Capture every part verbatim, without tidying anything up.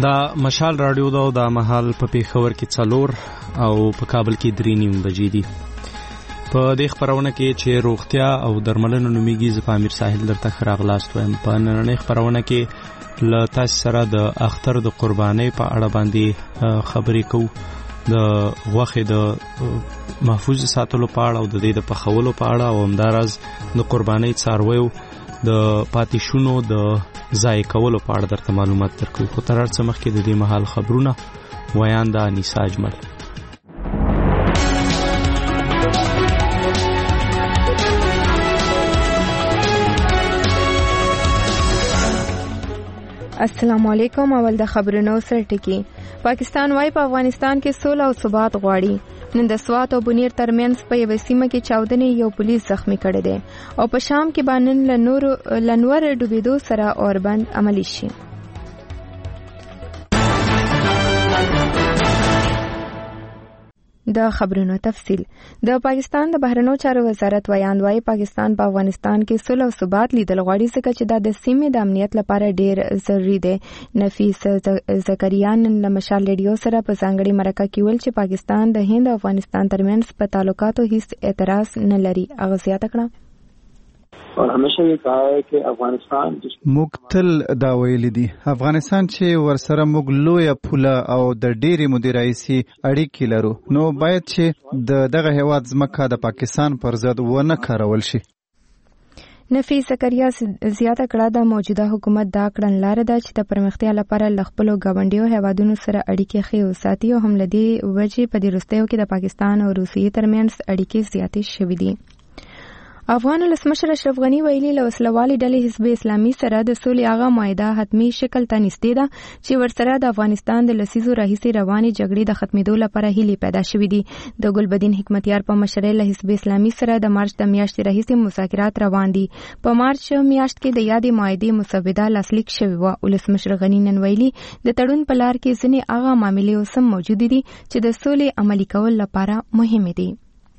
دا مشال رادیو دا د مهال په پیښور کې څلور او په کابل کې درې نیم بجې دي. په دې خبرونه کې چې روغتیا او درملنه نومیږي ز پامیر ساحل درته خراغلاست وایم. په نننۍ خبرونه کې له تاسو سره د اختر د قربانۍ په اړه باندې خبرې کوو، د غوښې د محفوظ ساتلو په اړه او د دې د پخولو په اړه او همداراز د قربانۍ څارویو د پاتې شونو د ضایع کولو په اړه درته معلومات درکوي. خو تر هر څه مخکې د دې مهال خبرونه ویان د انیسا اجمل. السلام علیکم. اول د خبرونو سر ټکی. پاکستان وايي په افغانستان کې سوله او ثبات غواړي. نن د سوات او بنیر ترمنځ په یوه سیمه کې چاودنې یو پولیس زخمی کړی دی او په شام کې باندې لنور لنور ډوبېدو سره اوربند عملی شي. د خبرونو تفصیل. د پاکستان د بهرنیو چارو وزارت ویاند وايي پاکستان په افغانستان کې صلح او ثبات لیدل غواړي ځکه چې دا د سیمې د امنیت لپاره ډیر ضروری دی. نفیس زکریان له مشال ریډیو سره په ځانګړي مرکه کې ویل چې پاکستان د هند او افغانستان ترمنځ په تعلقاتو هیڅ اعتراض نه لري. هغه زیاته کړه और हमेशा ये कहा है कि افغانستان مقتل دا ویل دي افغانستان چې ورسره موږ لوی پوله او د ډېری مدیرایسي اړیکې لرو، نو باید چې د دغه هیواد ځمکه د پاکستان پر ضد ونه کارول شي. نفیس زکریا زیاته کړه د موجوده حکومت دا کړنلاره ده چې د پرمختیا لپاره ل خپلو ګاونډیو هیوادونو سره اړیکې ښې وساتي او هم له دې وجې په دې وروستیو کې د پاکستان او روسیې ترمنځ اړیکې زیاتې شوې دي. افغان ولسمشر اشرف غنی ویلي له وسلوالې ډلې حزب اسلامي سره د سولې هغه معاهده حتمي شکل ته نږدې ده چې ورسره د افغانستان د لسیزو راهیسې روانې جګړې د ختمېدو لپاره هیلې پیدا شوې دي. د ګلبدین حکمتیار په مشرۍ له حزب اسلامي سره د مارچ د میاشتې راهیسې مذاکرات روان دي. په مارچ میاشت کې د یادې معاهدې مسوده لاسلیک شوې وه. ولسمشر غنی نن ویلي د تړون په لار کې ځینې هغه معاملې اوس هم موجود دي چې د سولې عملي کول لپاره مهمې دي.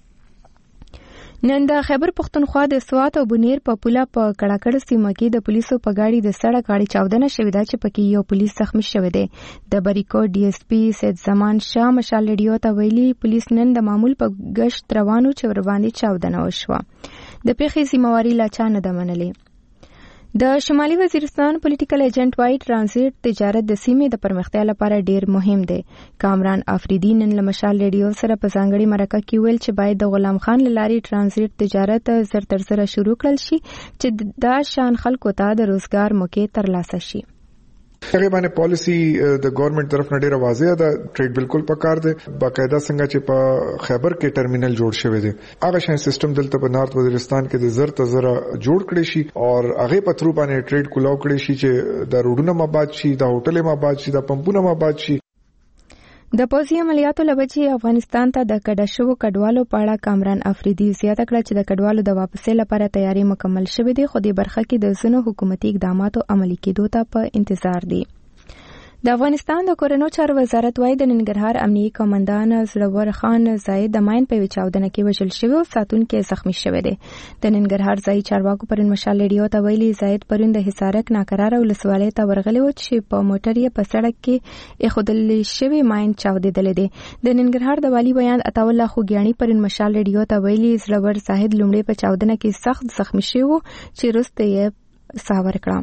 نن د خیبر پختونخوا د سوات او بنیر په پوله په کړکړ سیمه کې د پولیسو په گاډي د سړک غاړې چاودنه شوې ده چې پکې یو پولیس زخمی شوی دی. د بریکو ډي اس پي سید زمان شاه مشال ریډیو ته ویلي پولیس نن د معمول په گشت روانو چې ور باندې چاودنه وشوه. د پیښې ذمہواری لا چا نه ده منلې. د شمالي وزیرستان پولیټیکل ایجنټ وايي ترانزیت تجارت د سیمې د پرمختیا لپاره ډیر مهم دی. کامران افریدي نن له مشال ریډیو سره په ځانګړي مرکه کې ویل چې باید د غلام خان لاري ترانزیت تجارت زر تر زر شروع کړل شي چې دا شان خلکو ته د روزګار موقع ترلاسه شي. هغه باندې پالیسی د ګورنمنت طرف نه ډیره واضح ده. ټریډ بالکل پکار دی. باقاعده څنګه چې په خیبر کې ټرمینل جوړ شوی دی هغه شان سیستم دلته په نارت وزیرستان کې د زر ته زر جوړ کړی شي او هغه په ترو باندې ټریډ کولاو کړی شي چې د روډونو ماباد شي، د هوټل ماباد شي، د پمپونو ماباد شي. د پوځي عملیاتو لوجې افغانستان ته د کډه شوو کډوالو په اړه کامران افریدي زیاته کړه چې د کډوالو د واپسې لپاره تیاری مکمل شوې ده، خو د برخه کې د ځینو حکومتي اقداماتو عملي کېدو ته په انتظار دي. د افغانستان د کورنیو چارو وزارت وايي د ننګرهار امنیتي قومندان زړور خان زاید د ماین په چاودنه کې وژل شوی او ساتونکو زخمی شوی دی. د ننګرهار ځای چارواکو پرون مشال ریډیو ته ویلي زاید پرون د حصارک ناکراره ولسوالۍ ته ورغلی و چې په موټر یې په سړک کې ایښودل شوی ماین چاودېدلی دی. د ننګرهار د والي بیان عطاالله خوګیاڼي پرون مشال ریډیو ته ویلي زړور زاهد لومړی په چاودنه کې سخت زخمی شوی و چې وروسته یې ساه ورکړه.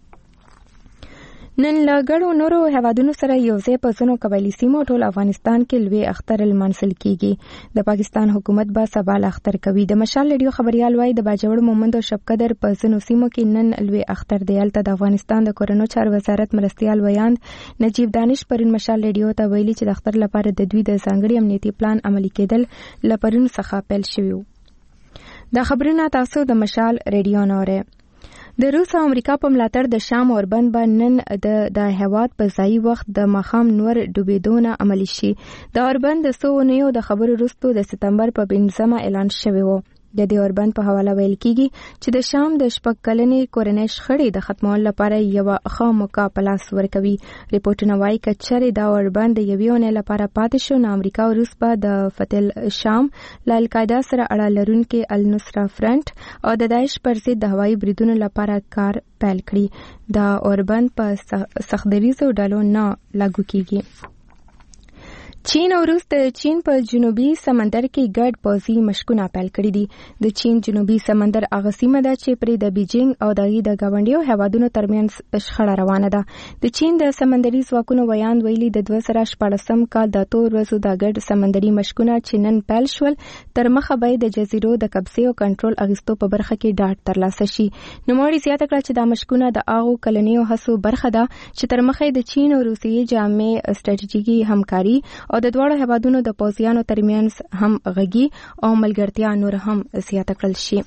نن له ګڼو نورو هیوادونو سره یو ځای په ځینو قبایلي سیمو ټول افغانستان کې لوی اختر لمانځل کیږي. د پاکستان حکومت به سبا اختر کوي. د مشال ریډیو خبريال وايي د باجوړ مومند او شپقدر په ځینو سیمو کې نن لوی اختر دی. الته د افغانستان د کورنیو چارو وزارت مرستيال ویاند نجیب دانش پرون مشال ریډیو ته ویلي چې د اختر لپاره د دوی د ځانګړي امنیتي پلان عملي کېدل لپاره څخه پیل شوی. د خبرونه تاسو د مشال ریډیو نوره د روس او امریکا په ملاتړ د شام اوربند باندې نن د د هیواد په ځای وخت د مخام نور ډوبېدونه عملی شي. د اوربند د سونیو د خبرو وروسته د سپتمبر په پنځمه اعلان شوی و. د دې اوربند په حواله ویل کیږي چې د شام د شپږ کلنې کورنۍ شخړې د ختمولو لپاره یو ښه موقع په لاس ورکوي. ریپورتونه وایي که چېرې دا اوربند د یوې اونۍ لپاره پاتې شو نو امریکا او روس به د فتح شام له القاعده سره اړه لرونکي النصره فرنٹ او د داعش پر ضد د هوایي بریدونو لپاره کار پیل کړي. دا اوربند په سختدریزو ډلو نه لاګو کیږي. چین او روس د چین په جنوبي سمندر کې ګډ پوځي مشقونه پیل کړي دي. د چین جنوبي سمندر هغه سیمه ده چې پرې د بیجینګ او دغه د ګاونډیو هیوادونو ترمنځ شخړه روانه ده. د چین د سمندري ځواکونو ویان ویلي د دوه زره شپاړسم کال د اتو ورځو د ګډ سمندري مشقونه چې نن پیل شول تر مخه به د جزیرو د قبضې او کنټرول اخیستو په برخه کې ډاډ ترلاسه شي. نوموړي زیاته کړه چې دا مشقونه د هغو کلنیو هڅو برخه ده چې تر مخه د چین او روسیې جامع ستراتیژیکي همکاري او د دواړو هیوادونو د پوځیانو ترمنځ هم غږی او ملګرتیا نور هم زیاته کړل شي.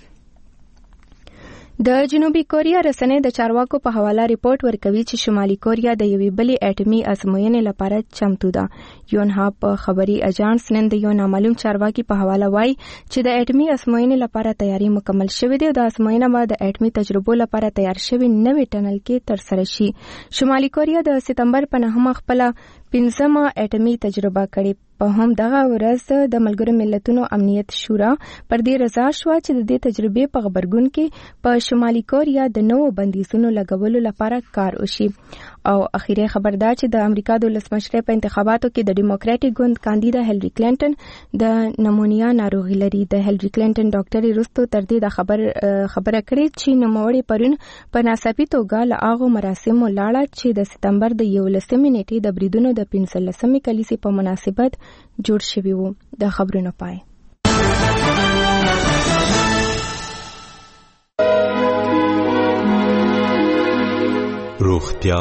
د جنوبي کوریا رسنۍ د چارواکو په حواله ریپورت ورکوي چې شمالي کوریا د یوې بلې اټومي ازموینې لپاره چمتو ده. یونهاب په خبري اجانس نن د یو نامعلوم چارواکي په حواله وایي چې د اټومي ازموینې لپاره تیاری مکمل شوې ده او د ازموینه به د اټومي تجربو لپاره تیار شوی نوې ټنل کې ترسره شي. شمالي کوریا د سپتمبر په نهمه خپل پنځمه اټومي تجربه کړې. په هم دغه ورځ د ملګرو ملتونو امنیت شورا پر دې رضا شو چې د دې تجربې په خبرګون کې په شمالي کوریا د نوو بندیزونو لګولو لپاره کار وشي. او اخیری خبر دا چې د امریکا د ولسمشرۍ په انتخاباتو کې د ډیموکراټیک ګوند کاندیدا هیلری کلینټن د نمونیا ناروغي لري. د هیلری کلینټن ډاکټري رستو تر دې د خبر خبره کړې چې نوموړي پرون په ناڅاپي توګه له هغو مراسمو لاړه چې د سپتمبر د یولسمې نیټې د بریدونو د پنځلسمې کلیسې په مناسبت جوړ شوی وو. د خبرونو پای. روغتیا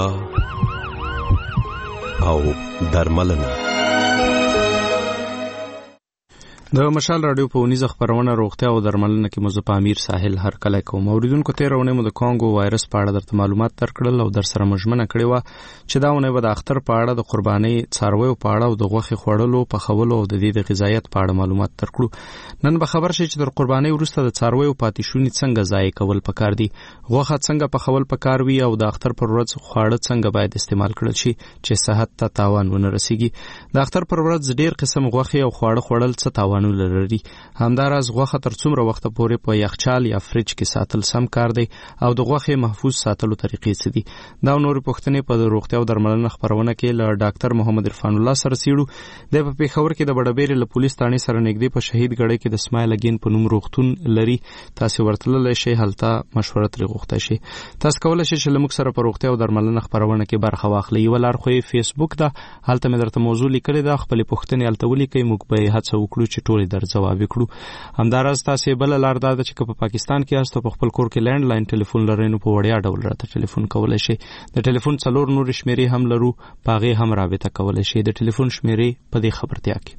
او درملنه. د مشال رادیو په ونیزه خبرونه روغتیا او درملنه کې موضوع په امیر ساحل هر کله کوم. اوریدونکو تیرونه مو د کانګو وایرس په اړه درته معلومات درکړل او در سره مجمنه کړی و چې دا ونه به د اختر په اړه د قرباني څارویو په اړه او د غوښې خوړلو په خولو او د دې د غذایت په اړه معلومات درکړو. نن به خبر شي چې د قرباني وروسته د څارویو پاتې شونی څنګه ضایع کول پکار دي، غوښه څنګه په خول پکار وي او د اختر پر ورځ خواړه څنګه باید استعمال کړل شي چې صحت ته تاوان ونه رسیږي. د اختر پر ورځ ډیر قسم غوښې او خواړه خوړل څه تاوانونه لري. همداراز غوښه تر څومره وخت پورې په یخچال یا فریج کې ساتل سم کار دی او د غوښې محفوظ ساتلو طریقې څه دي. دا نور پوښتنې په روغتیا او درملنه خبرونه کې له ډاکټر محمد عرفان الله سره سیړو. د په پیښور کې د بډبېرې له پولیس تانې سره نږدې په شهید ګړۍ کې د اسماعیل اگین په نوم روغتون لري. تاسو ورتللی شئ، هلته مشوره ترې غوښته شي. تاسو کولی شئ چې موږ سره په روغتیا او درملنه خبرونه کې برخه واخلئ. یو لار خو فیسبوک ده، هلته مې درته موضوع لیکلې ده، خپل پوښتنې هلته ولیکئ، موږ به هڅه وکړو چې ټول در جواب وکړو. همداراز تاسو بل لار دا چې په پاکستان کې یاست په خپل کور کې لینډ لاین ټلیفون لرئ نو په وړیا ډول راته ټلیفون کولای شئ. د ټلیفون څلور نور شمیرې هم لرو، پاغه هم رابطه کولای شئ. د ټلیفون شمیرې په دې خبرتیا کې.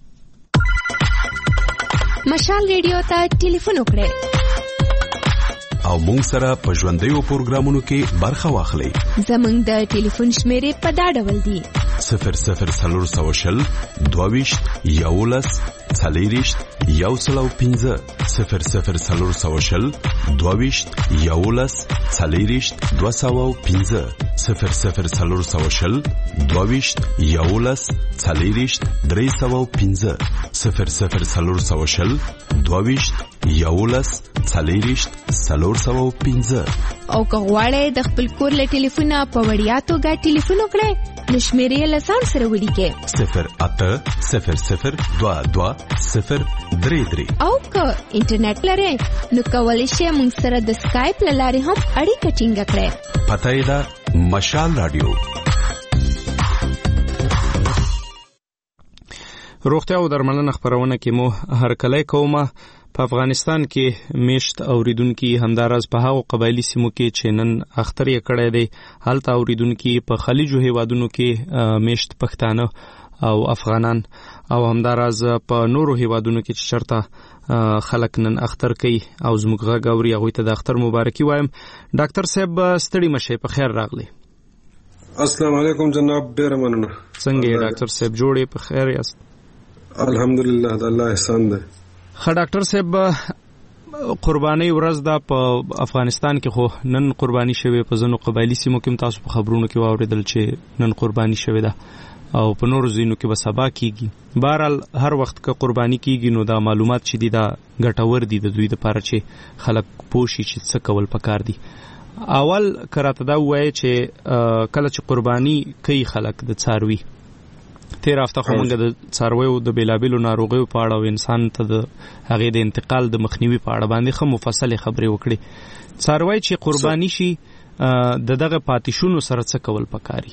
مشال ریډیو ته ټلیفون وکړئ او مونږ سره په ژوندیو پروګرامونو کې برخه واخلئ. زمونږ د ټلیفون شمیرې په دا ډول دي: صفر صفر څلور سوه شل دوهویشت یولس څلېرویشت یو سل او پنځه صفر صفر څلور سوه شل دوهویشت یولس څلېرویشت دوه سوه او پنځه صفر صفر څلور سوه شل دوهویشت یولس څلېرویشت درې سوه او پنځه صفر صفر څلور سوه شل دوهویشت یولس څلېرویشت څلور سوه او پنځه. او که غواړئ د خپل کور له ټلیفونه په وړیا توګه ټلیفون وکړئ نو شمیرې له ځان سره ولیکئ: صفر اته صفر صفر دوه دوه صفر درې درې. او که انټرنیټ لرئ نو کولی شئ موږ سره د سکایپ له لارې هم اړیکه ټینګه کړئ. پته یې ده مشال رادیو. روغتیا او درملنه خبرونه کې مو هر کله کومه. په افغانستان کې میشت اوریدونکي همداراز په هغو قبایلی سیمو کې چې نن اختر یې کړی دی، هلته اوریدونکي په خلیجو هیوادونو کې میشت پښتانه او افغانان او همداراز په نورو هیوادونو کې چې چرته خلک نن اختر کوي او زموږ غږ اوري، هغوی ته د اختر مبارکي وایم. ډاکټر صاحب ستړي مشئ، په خیر راغلی. السلام علیکم جناب، ډېره مننه. څنګه یې ډاکټر صاحب، جوړ یې، په خیر یاست؟ الحمدلله، د الله احسان دی. ښه ډاکټر صاحب، قرباني ورځ دا په افغانستان کې خو نن قرباني شوه په ځنو قبایلی سیمو کې تاسو په خبرونو کې واوریدل چې نن قرباني شوه ده او په نورو ځینو کې به سبا کیږي. بهرحال هر وخت که قرباني کیږي نو دا معلومات چې دي دا ګټور دي د دوی لپاره چې خلک پوښي چې څه کول پکار دي. اول کراته دا وایي چې کله چې قرباني کوي خلک د څاروي تیر هفته خو موږ د څارویو د بیلابیلو ناروغیو په اړه او انسان ته د هغې د انتقال د مخنیوي په اړه باندې ښه مفصلې خبرې وکړې. څاروی چې قرباني شي د دغه پاتیشونو سره څه کول پکاري؟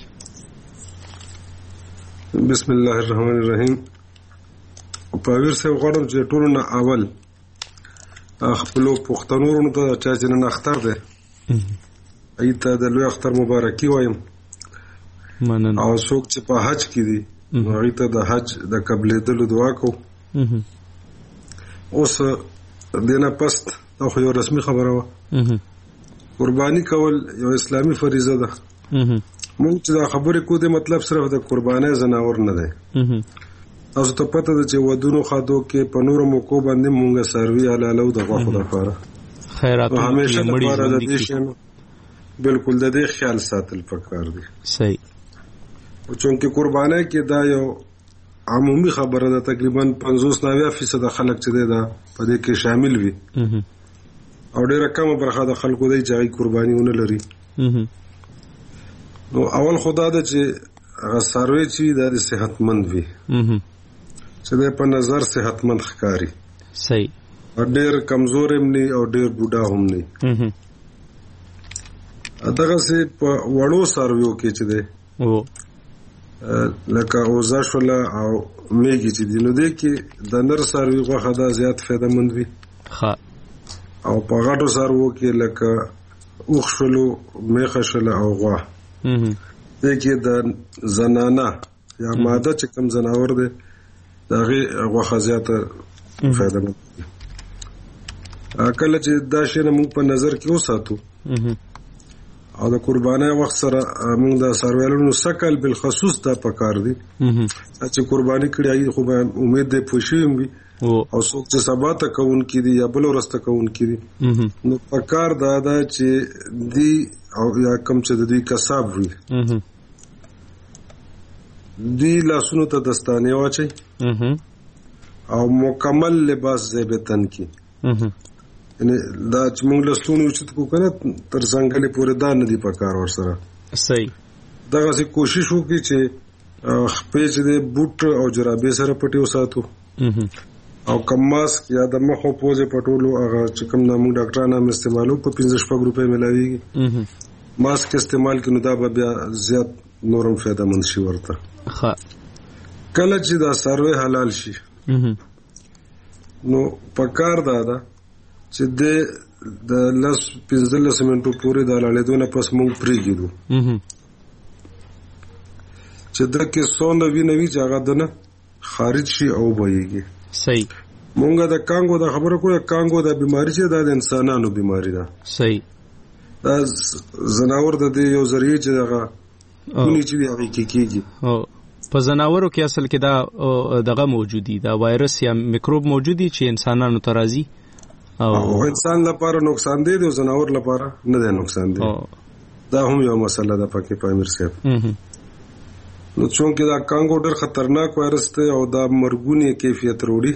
بسم الله الرحمن الرحیم. پاویر صاحب غواړم چې ټولو نه اول خپلو پښتنو ته چا چې نن اختر دی ای ته د لوی اختر مبارکي وایم. مننه. او څوک چې په حج کې دي هغه ته د حج د قبلېدلو دعا کوو. اوس دینه پست دا خو یو رسمي خبره وه. قرباني کول یو اسلامي فریضه ده. موږ چې دا خبرې کوو د مطلب صرف د قربانۍ ځناور نه دی. تاسو ته پته ده چې ودونو خادو کې په نورو موقعو باندې مونږ څاروي حلالو د غوښو لپاره خیراتونه همیشه لپاره د دې شیانو بالکل د دې خیال ساتل پکار دي. صحیح. چونکه قربانۍ کې دا یو عمومي خبره ده، تقریبا پنځوس نوي فیصد خلک چې دی دا په دې کې شامل وي او ډېره کمه برخه د خلکو دی چې هغوی قرباني ونه لري. نو اول خدا ده چې هغه څاروی چې دا د صحتمند وي چې دی په نظر صحتمند ښکاري. صحیح. ډېر کمزور هم نه او ډېر بوډا هم نه. دغسې په وړو څارویو کې چې دی لکه اوزه شوله او میږي چې دي نو دې کې د نر څاروي غوښه دا زیات فایدهمند وي. او په غټو څارویو کې لکه اوښ شولو، میښه شوله او غوا دې کې د زنانه یا ماده چې کوم ځناور دی د هغې غوښه زیاته فایدهمند وي. کله چې دا شی نه موږ په نظر کې وساتو او د قربانۍ وخت سره موږ د څارویانو سکل بالخصوص دا پکار دي چې قرباني کړي هغې خو به امید دی پوه شوي وي او څوک چې سبا ته کوونکي دي یا بله ورځ ته کوونکي دي نو پکار دا ده چې دی او یا کوم چې د دوی کساب وي دوی لاسونو ته دستانې واچوي او مکمل لباس ځای به تن کړي. یعنی دا چې موږ لستونو اوچت کو کنه تر څنګلې پورې دا نه دي پکار ورسره. صحیح. دغسې کوشش وکړي چې خپې چې دی بوټ او جرابې سره پټې وساتو او کم ماسک یا د مخ او پوزې پټولو هغه چې کوم نه موږ ډاکټران هم استعمالو په پنځه شپږ روپۍ میلاویږي. ماسک استعمال کړي نو دا به بیا زیات نورم فایدهمند شي ورته. کله چې دا څاروی حلال شي نو پکار دا ده چې د لس پنځلس منټو پورې د حلالېدو نه پس موږ پرېږدو چې ده کې څونه وینه وي چې هغه دنه خارج شي او وبهیږي. صحیح. مونږ د کانګو د خبره کوو کانګو د بیماري چې دا د انسانانو بیماري ده. صحیح. دا ځناور د دې یو ذریعه چې دغه کونی چې وي هغې کې کېږي. په ځناورو کې اصل کې دا دغه موجودي دا وایرس یا میکروب موجودي چې انسانانو ته راځي او انسان لپاره نقصان دی او ځناور لپاره نه دی نقصان دی. دا هم یو مسله ده پکې په امیر صاحب. نو چونکې دا کانګو ډېر خطرناک وایرس دی او دا مرګونی کیفیت وروړي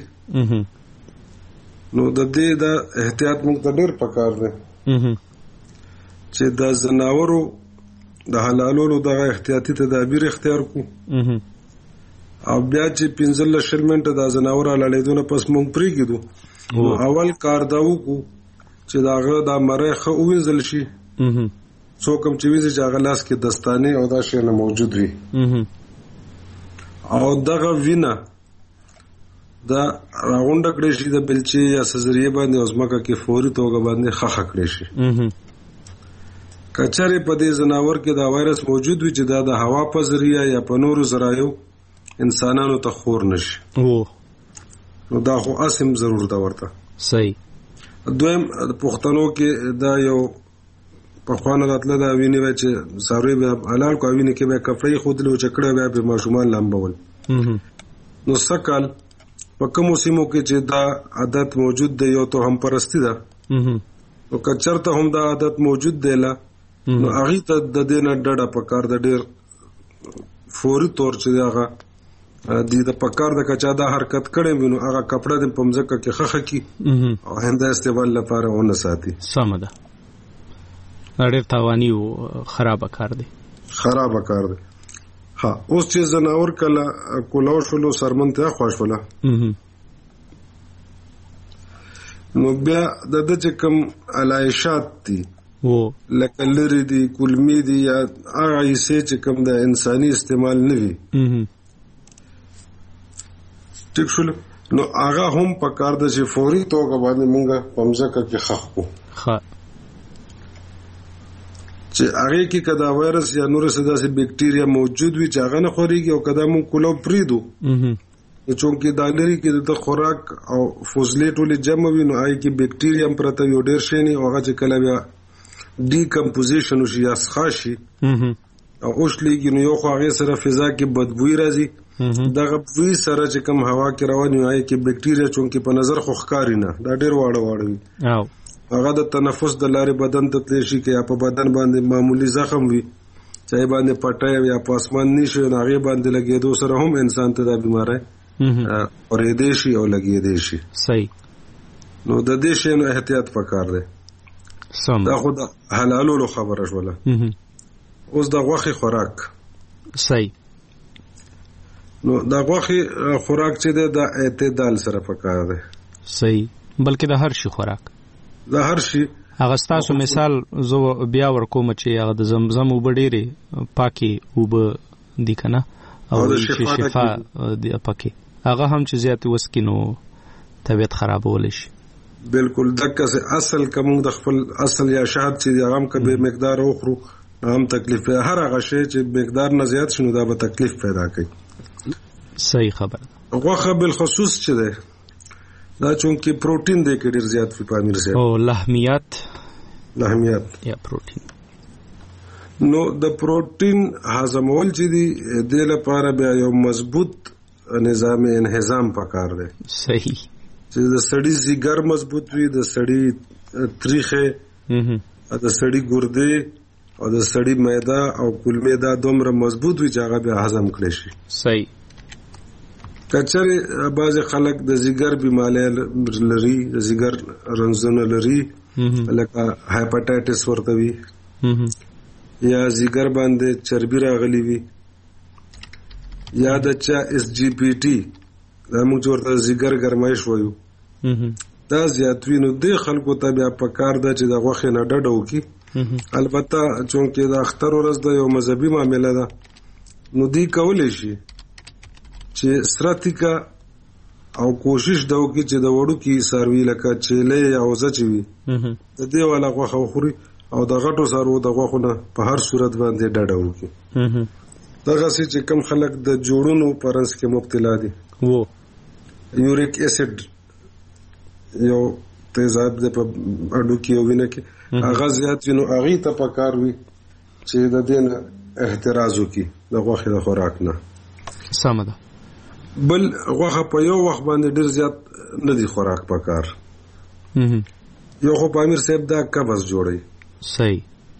نو د دې دا احتیاط موږ ته ډېر پکار دی چې دا ځناورو د حلالولو دغه احتیاطي تدابیر اختیار کړو او بیا چې پنځلس شل منټه دا ځناور حلالېدو نه پس موږ پرېږدو نو اول کار دا وکړو چې د هغه دا مری ښه ووینځل شي څوک هم چې وینځي چې هغه لاس کې دستانې او دا شیونه موجود وي او دغه وینه دا راغونډه کړی شي د بلچې یا سزریې باندې او ځمکه کې فوري توګه باندې ښخه کړی شي. که چېرې په دې ځناور کې دا وایرس موجود وي چې دا د هوا په ذریعه یا په نورو ذرایو انسانانو ته خور نشي نو دا خو اسم ضرور ده ورته. صحیح. دویم پښتنو کې دا یو پخوانه راتله دا وینې وی چې څاروي بیا حلال کو وینې کې بیا کپړې ښودلې او چکړه بیا به ماشومان لامبول نو سکل په کوم سیمو کې چې دا عادت موجود دی یو ته هم پرستی ده او که چرته هم دا عادت موجود دی لا نو هغه ته د دې نه ډډه پکار د ډېر فوري تور چې هغه د د پکار د کچا دا حرکت کړي وینو هغه کپڑا د پمزکه کې خخه کی او هنده استعمال لپاره ونه ساتي. سم ده. ډېر تاواني او خراب کار دی. خراب کار دی. ها اوس چې زناور کله کولاو شلو سرمنته خوښوله نو بیا د د چې کوم علایشات دي و لکه لري دي کلمی دي یا هغه یې چې کوم د انساني استعمال نه وي ټیک شول نو هغه هم په کار د چې فوري توګه باندې مونږه پمزکه کې خخ کو ها چې هغه کې کدا وایرس یا نور څه داسې بکټیریا موجود وي چې هغه نه خوريږي او کدا مون کولو پریدو چونکې دا لري کې د خوراک او فوزلیټ ولې جمع وي نو هغه کې بکټیریا پرته یو ډېر شي نه هغه چې کله بیا ډی کمپوزیشن وشي یا سخاشي او اوښلېږي نو یو خو هغه سره فضا کې بدبوئی راځي دغه بوی سره چې کوم هوا کې روان وي هغه کې بکټیریا چونکې په نظر خو ښکاري نه دا ډېر واړه واړه وي او هغه د تنفس د لارې بدن ته تللی شي کې یا په بدن باندې معمولی زخم وي چای باندې پټای یا په اسمان نشي نو هغه باندې لګېدو سره هم انسان ته دا بیماری اورېدې شي او لګېدې شي. صحیح. نو د دې شی نو احتیاط پکار دی. سم. دا خو د حلالولو خبره شوله. اوس د غوښې خوراک. صحیح. نو د غوښې خوراک چې دی د اعتدال سره پکار دی. صحیح. بلکې د هر شي خوراک د هر شي هغه ستاسو مثال زه بیا ورکوم چې هغه د زمزم اوبه ډېرې پاکي اوبه دي که نه او چې شفا دي پکې هغه هم چې زیات وسکي نو طبیعت خرابولی شي. بالکل دقه اصل که موږ د خپل اصل یا شهد چې هغه هم که بې مقدار وخورو هم تکلیف پیدا هر هغه شی چې مقدار نه زیات شي نو دا به تکلیف پیدا کوي. صحیح خبره. غوښه بالخصوص چې دی دا چونکې پروټین دی کې ډېر زیات وي په امیر صاحب او لحمیات لحمیات یا پروټین نو د پروټین هضمول چې دی د لپاره بیا یو مضبوط نظام انهضام پکار دی. صحیح. چې د سړی ځیګر مضبوط وي د سړی تریخه د سړی ګردې او د سړی معده او کولمې دا دومره مضبوط وي چې هغه بیا هضم کړي شي. صحیح. کچره بعض خلک د ځیګر بیماری لري د ځیګر رنځونه لري لکه هایپاټایټس ورته وي یا ځیګر باندې چربي راغلي وي یا د چا اس جی پی ټي دا موږ ورته ځیګر ګرمایش وایو دا زیات وي نو د خلکو ته بیا پکار ده چې د غوښې نه ډډه وکړي. البته چونکې د اختر ورځ د یو مذهبي معامله ده نو دی کولی شي چې سراتیکا او کوشش دا وکړي چې د وړو کې ساروي لکه چیلې یا وزه چې وي د دې والا غوښه وخوري او د غټو سارو د غوښو نه په هر صورت باندې ډډه وکړي. دغسې چې کوم خلک د جوړونو په رنځ کې مبتلا دي و یوریک اسید یو تیزاب دی په اډو کې او وینه کې هغه زیات وي نو هغې ته پکار وي چې د دې نه احتراز وکړي د غوښې د خوراک نه. سمه ده. بل غوښه په یو وخت باندې ډېر زیات نه دی خوراک پکار یو خو په امیر صاحب دا قبض جوړوي. صحیح.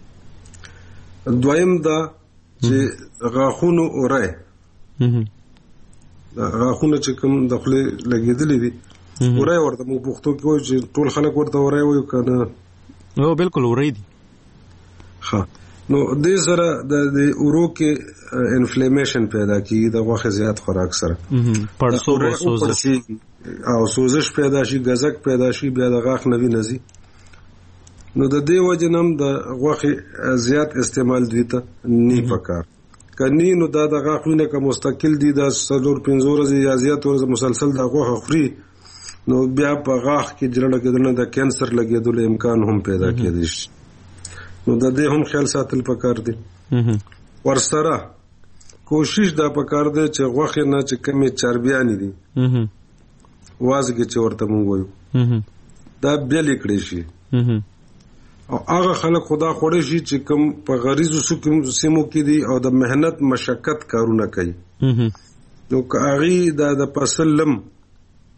دویم دا چې غاښونو اوری غاښونه چې کوم د خولې لګېدلي دي اوری ورته موږ پښتو کې وایو چې ټول خلک ورته اوری وایو که نه؟ او بالکل اوری دي. ښه نو دې سره د اورو کې انفلیمیشن پیدا کیږي د غوښې زیات خوراک سره پړسوب او سوزش او سوزش پیدا شي غزک پیدا شي بیا د غاښ نه وینه ځي نو د دې وجه نه د غوښې زیات استعمال دوی ته نه پکار کني نو دا د غاښ وینه که مستقل دي د څلور پنځه ورځې یا زیات ورځې مسلسل د غوښه خوري نو بیا په غاښ کې جړه کېدل د کینسر لګېدلو امکان هم پیدا کېدی شي نو د دې هم خیال ساتل پکار دي. ورسره کوشش دا پکار دی چې غوښې نه چې کمې چربیانې دي وازګې چې ورته موږ وایو دا بیلې کړی شي او هغه خلک خدا خوړی شي چې کوم په غریزو سیمو کې دي او د مهنت مشقت کارونه کوي نو که هغې دا د فصل لم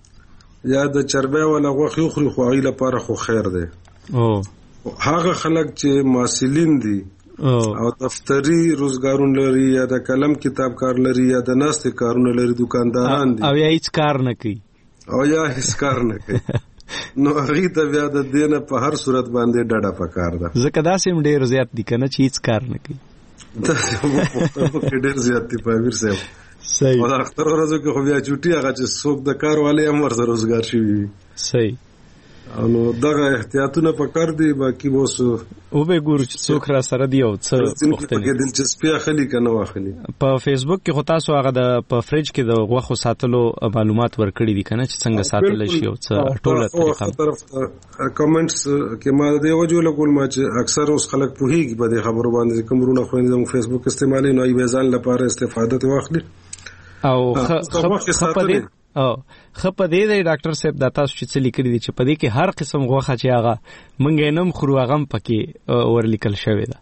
یا د چربی ولا غوښه خوري خو هغه لپاره خو خیر دی. او هغه خلک چې ماسلین دي او دفتری روزګارون لري یا د قلم کتاب کار لري یا د ناستې کارونه لري دکانداران دي او یا هیڅ کار نه کوي او یا هیڅ کار نه کوي نو هغه ته بیا د دینه په هر صورت باندې ډډه پکار ده. ځکه داسې ډېر زیات دي کنه چې هیڅ کار نه کوي. دا په ډېر زیات دي په امیر صاحب. صحیح. او اختر ورځو کې خو بیا چوټي هغه چې څوک د کار والے هم ورسره روزګار شي. صحیح. نو دغه احتیاطونه پکار دي. باقي ووس او به ګورو چې څوک را سره دی او څه وخت کې دلچسپي اخلي کنه واخلي. په فیسبوک کې خو تاسو هغه د په فریج کې د غوښو ساتلو معلومات ورکړي دي کنه چې څنګه ساتل شي او څه ټوله طریقه. طرف کمنټس کې ما د یو جوړ کول ما چې اکثر اوس خلک پوهیږي په دې خبرو باندې کومرونه خو د فیسبوک استعمالي نو ای ځان لپاره استفاده واخلي او خپه او خپه دې دی ډاکټر صاحب دا تاسو چې څه لیکلي دي چې په دې کې هر قسم غوښه چې هغه مونږ یې نم خورو هغه پکې ورلیکل شوی ده.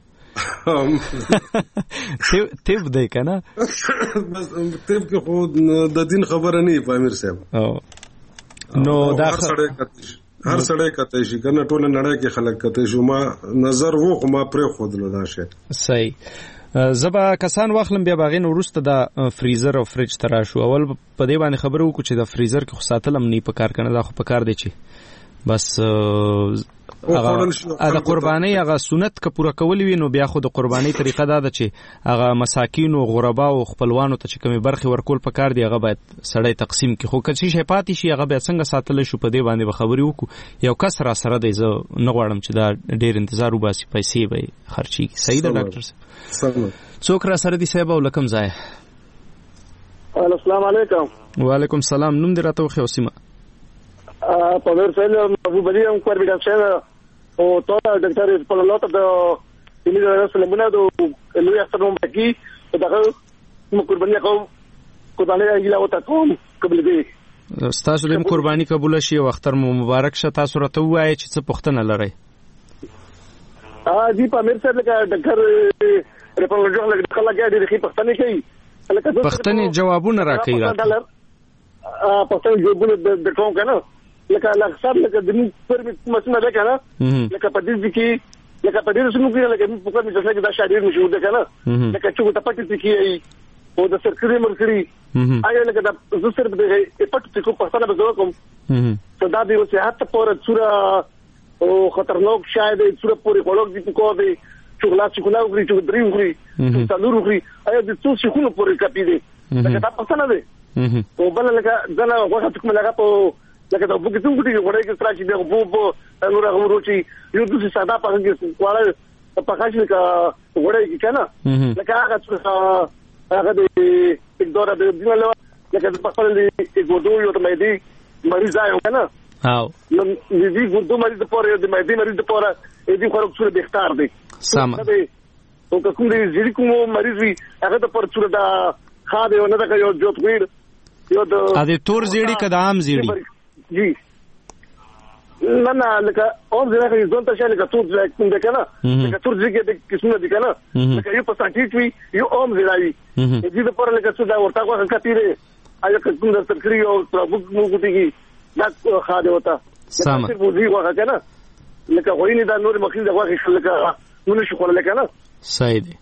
تیب دی که نه؟ تیب کې خو د دین خبره نه په امیر صاحب. نو دا هر سړی کتی شي که نه ټوله نړۍ کې خلک کتی شو. ما نظر و خو ما پرې ښودلو دا شی. صحیح. زبا کسان واخلم بیا باغین وروسته د فریزر او فریج ترا شو. اول په دې باندې خبرو وکړو چې د فریزر کې خو ساتل هم نه په کار کنه. دا خو په کار دی چې بس هغه د قرباني هغه سنت که پوره کول وي نو بیا خو د قرباني طریقه دا ده چې هغه مساکین او غربا او خپلوانو ته چې کومي برخي ورکول په کار دی هغه باید سړی تقسیم کړي. خو کله چې پاتې شي هغه بیا څنګه ساتل شو په دې باندې به خبرې وکړو. یو کس را سره دی زه نه غواړم چې دا ډېر انتظار وباسي پیسې به خرچي. صحیح ده ډاکټر صاحب. څوک را سره دی صاحب او لکم ځای؟ السلام علیکم. وعلیکم السلام. نوم دې راته وخی اوسیمه؟ Poder ser محبوبي un cuerpo de o toda el doctor por la lota de el de la limonada el lugar está un aquí o da como قرباني کوم قرباني اجلا وتا کوم قبل دې تاسو لم قرباني قبول شي او اختر مو مبارک شه. تاسو راته وایي چې څه پوښتنه لرئ؟ ا دې په امیر صاحب لکه ډاکټر ریپورټر لکه خلک یې ډېرې پوښتنې کوي. پوښتنې جوابونه راکوي. راته ا پوښتنې جوابونه د کوم کنه لکه اکثر لکه د موږ پر مسنه ده کنه لکه په دې کې لکه په دې سمو کې لکه په کومه ځای کې دا شاعر مشهور ده کنه لکه چې ته پټې کې او د سرکري مرکري آیا لکه دا زه سره د پټې کو په سره به کوم ته دا د صحت په صورت او خطرناک شاید صورت پورې خلک دي کو دي چغلا چغلا وګړي چې درې وګړي څلور وګړي آیا د څو شي خو پورې کپی دي لکه دا پسنه ده او بل لکه ځنه وخت کوم لګا په لکه دا وګړي څنګه وړي کې ترا چې د بو بو نور هغه ورچی یو د څه ساده په کې کوړه په خاصه کا وړي کې کنه لکه هغه څه هغه د یک دوره د دینه لکه په خپل د ګودو یو د مېدی مریض آیو کنه او نو دې ګودو مریض د پوره د مېدی مریض د پوره دې خو څه به اختیار دی سم او کوم دې ځری کوم مریض وي هغه د پوره څه دا خاده یو نه دا یو جوت ویر یو د ا دې تور زیړی کده عام زیړی جی نه نه لکه اوم زړه کې ځون ته شي لکه ټول ځای کوم ده کنه لکه ټول ځای کې د قسمه دي کنه لکه یو پرسنټیج وي یو اوم زړه وي دې د پر لکه څه دا ورته کوه کتیره ایا کوم د سرکري او ترابوک مو کوتي دا خاده وتا سم په دې وغه کنه لکه غوینه دا نور مخې دا وغه لکه مونږ شو کول کنه صحیح دي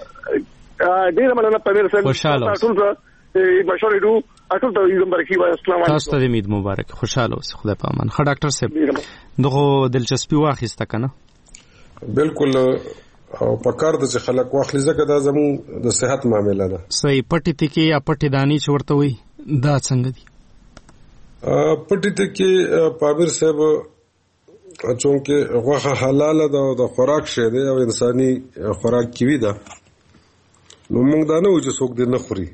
ډیر مننه په مېر سره خوشاله ټول مشورې دو اټول ته یو برکی وای. السلام علیکم. تاسو ته امید مبارک. خوشاله اوسئ. خدای په امان. ښه ډاکټر صاحب دغه دلچسپي واخیسته کنه؟ بالکل او پکار د خلک واخلي ځکه دا زموږ د صحت معاملې ده. صحیح. پټی ته کې یا پټی دانی چې ورته وي دا څنګه دي؟ پټی ته کې پابیر صاحب چونکه غوښه حلاله ده او د خوراک شی دی او انساني خوراک کیوي ده نو موږ دا نه و چې څوک دې نه خوري.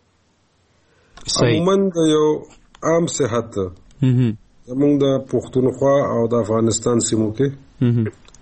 عموماً د یو عام صحت زمونږ د پښتونخوا او د افغانستان سیمو کې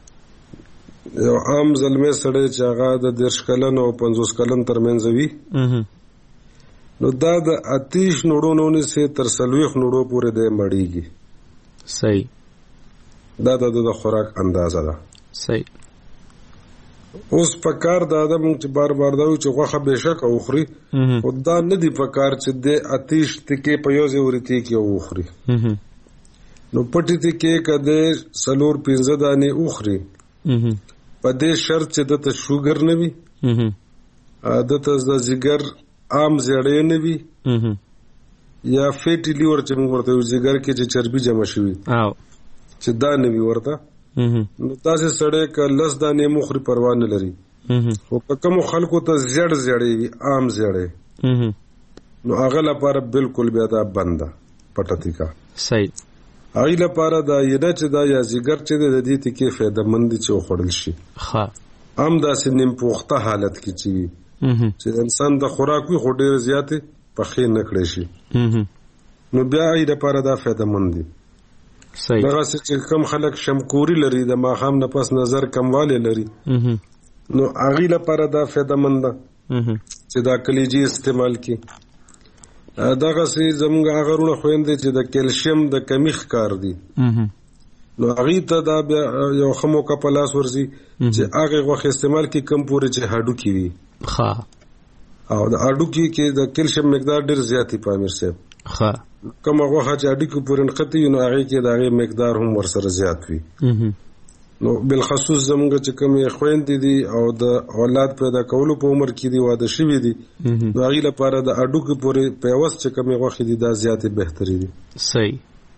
یو عام زلمی سړی چې هغه د دېرش کلن او پنځوس کلن ترمنځ وي نو دا د اتیش نوړو نه ونیسي تر څلوېښت نوړو پورې دی مړېږي. صحیح. دا د خوراک اندازه ده. صحیح. اوس په کار د ادم چې بار بار دا چې غوخه بهشک او خوري او دا نه دی په کار چې د اتیش تکې په یو ځای ورته کې او خوري نو پټی تکې کده سلور پنځه دانه او خوري په دې شرط چې د ته شوګر نه وي د ته د زیګر عام زړې نه وي یا فیټی لیور چې موږ ورته زیګر کې چې چربي جمع شوی او چې دا نه وي ورته نو تاسو سړی ک لس دانې مخري پروا نه لري خو په کوم خلکو ته زړ زړې وي عام زړې نو هغه لپاره بالکل بیا دا بنده پټتی کا صحیح هغه لپاره دا یده چې دا یا زیګر چې د دې ته کې فائدہ مند چې خورل شي ها هم دا سنیم پوخته حالت کې چی چې انسان د خوراکي خو ډیر زیاتې پخې نه کړی شي نو بیا یې لپاره دا فائدہ مند دي صحیح دغه چې کم خلک شمکوري لري د ماخام نه پس نظر کمواله لري نو هغه لپاره دا فائدہ مند چې دا کلیجی استعمال کی دغه سي زموږ هغه رونه خويندې چې د کیلشیم د کمی ښکار دي نو هغه ته دا یو خمو کا پلاس ورسي چې هغه غوښه استعمال کی کم پورې چې هډو کی وي ها او د هډو کی کې د کیلشیم مقدار ډیر زیاتی پامیر صاحب ها کوم هغه چې اډی کو پورن خطي نو هغه کې د هغه مقدار هم ورسره زیات وي نو بالخصوص زموږ چې کوم خويندې دي او د اولاد پیدا کولو په عمر کې دي واده شوي دي نو هغه لپاره د اډو کې پورې پیوست چې کوم هغه دي دا زیاتې بهتري دي صحیح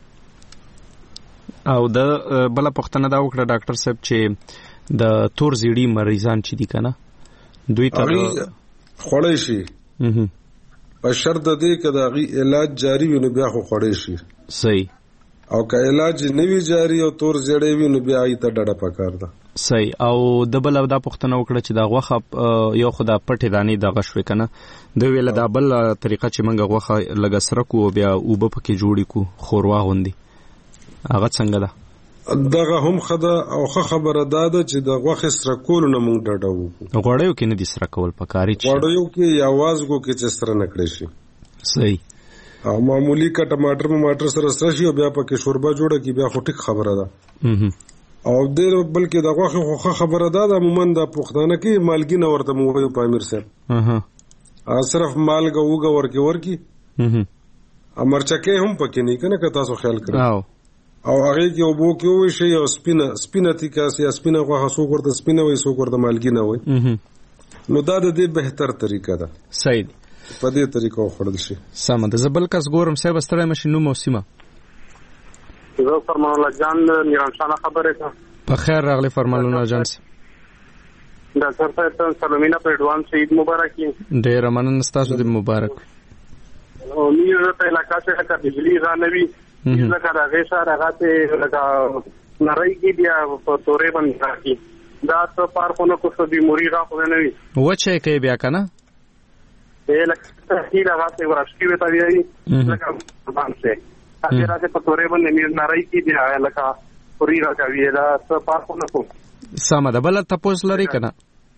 او د بل پښتنه دا وکړه ډاکټر صاحب چې د تور زیړی مریضان چې دي کنه دوی ته خړې شي په شرط د دې کې دا غي علاج جاری وي نو بیا خو خړې شي صحیح او که علاج نوی جاری او تور زړې وي نو بیا یې ته ډډه پکار ده صحیح او د بل دا پښتنه وکړه چې دا غوخه یو خدا پټې دانی دغه شوي کنه د ویل دا بل طریقه چې منګه غوخه لګ سره کو بیا او په کې جوړی کو خوروا غوندي هغه څنګه ده دغه هم خدا او خبره داده چې د غوخه سره کول نه مونږ ډډه وکړو غوړیو کې نه دي سره کول پکاري چې غوړیو کې یا وازګو کې چې سره نکړې شي صحیح او معمولی کا ټماټر ټماټر سره سره شي بیا پکې شوربه جوړه کی بیا خو ټیک خبره ده او د بلکې د غوخه خو خبره ده عموما د پښتانه کې مالګی نه ورته مو وایو پامیر صاحب اها صرف مالګه وګه ورکی ورکی اها امرچکه هم پکې نه کنه که تاسو خیال کړئ او هغه کې وبو کې وي شي او سپینه سپینه تیکاس یا سپینه غوښه سو ورته سپینه وي سو ورته مالګی نه وي نو دا د دې بهتر طریقه ده صحیح په دې طریقو خورل شي سم ده زبل کس ګورم صاحب ستړی مشینو موسمه زه فرمان الله جان میران شاه خبره کوم په خیر راغلی فرمان الله جان ډاکټر صاحب سلامونه په ایڈوانس عید مبارک ډیر مننه تاسو دې مبارک او میره په علاقې کې کا بجلی را نوي لکه راغې سره راغته لکه نړۍ کې بیا په تورې باندې راځي دا څه پارکونو کو څه بیموري را خو نه وي وچه کې بیا کنه اے لکه چې راغته ورشتي وتا وی لکه باندې هغه راځي په تورې باندې نړۍ کې بیا لکه پوری راځي دا څه پارکونو کو سم ده بل تاسو لري کنه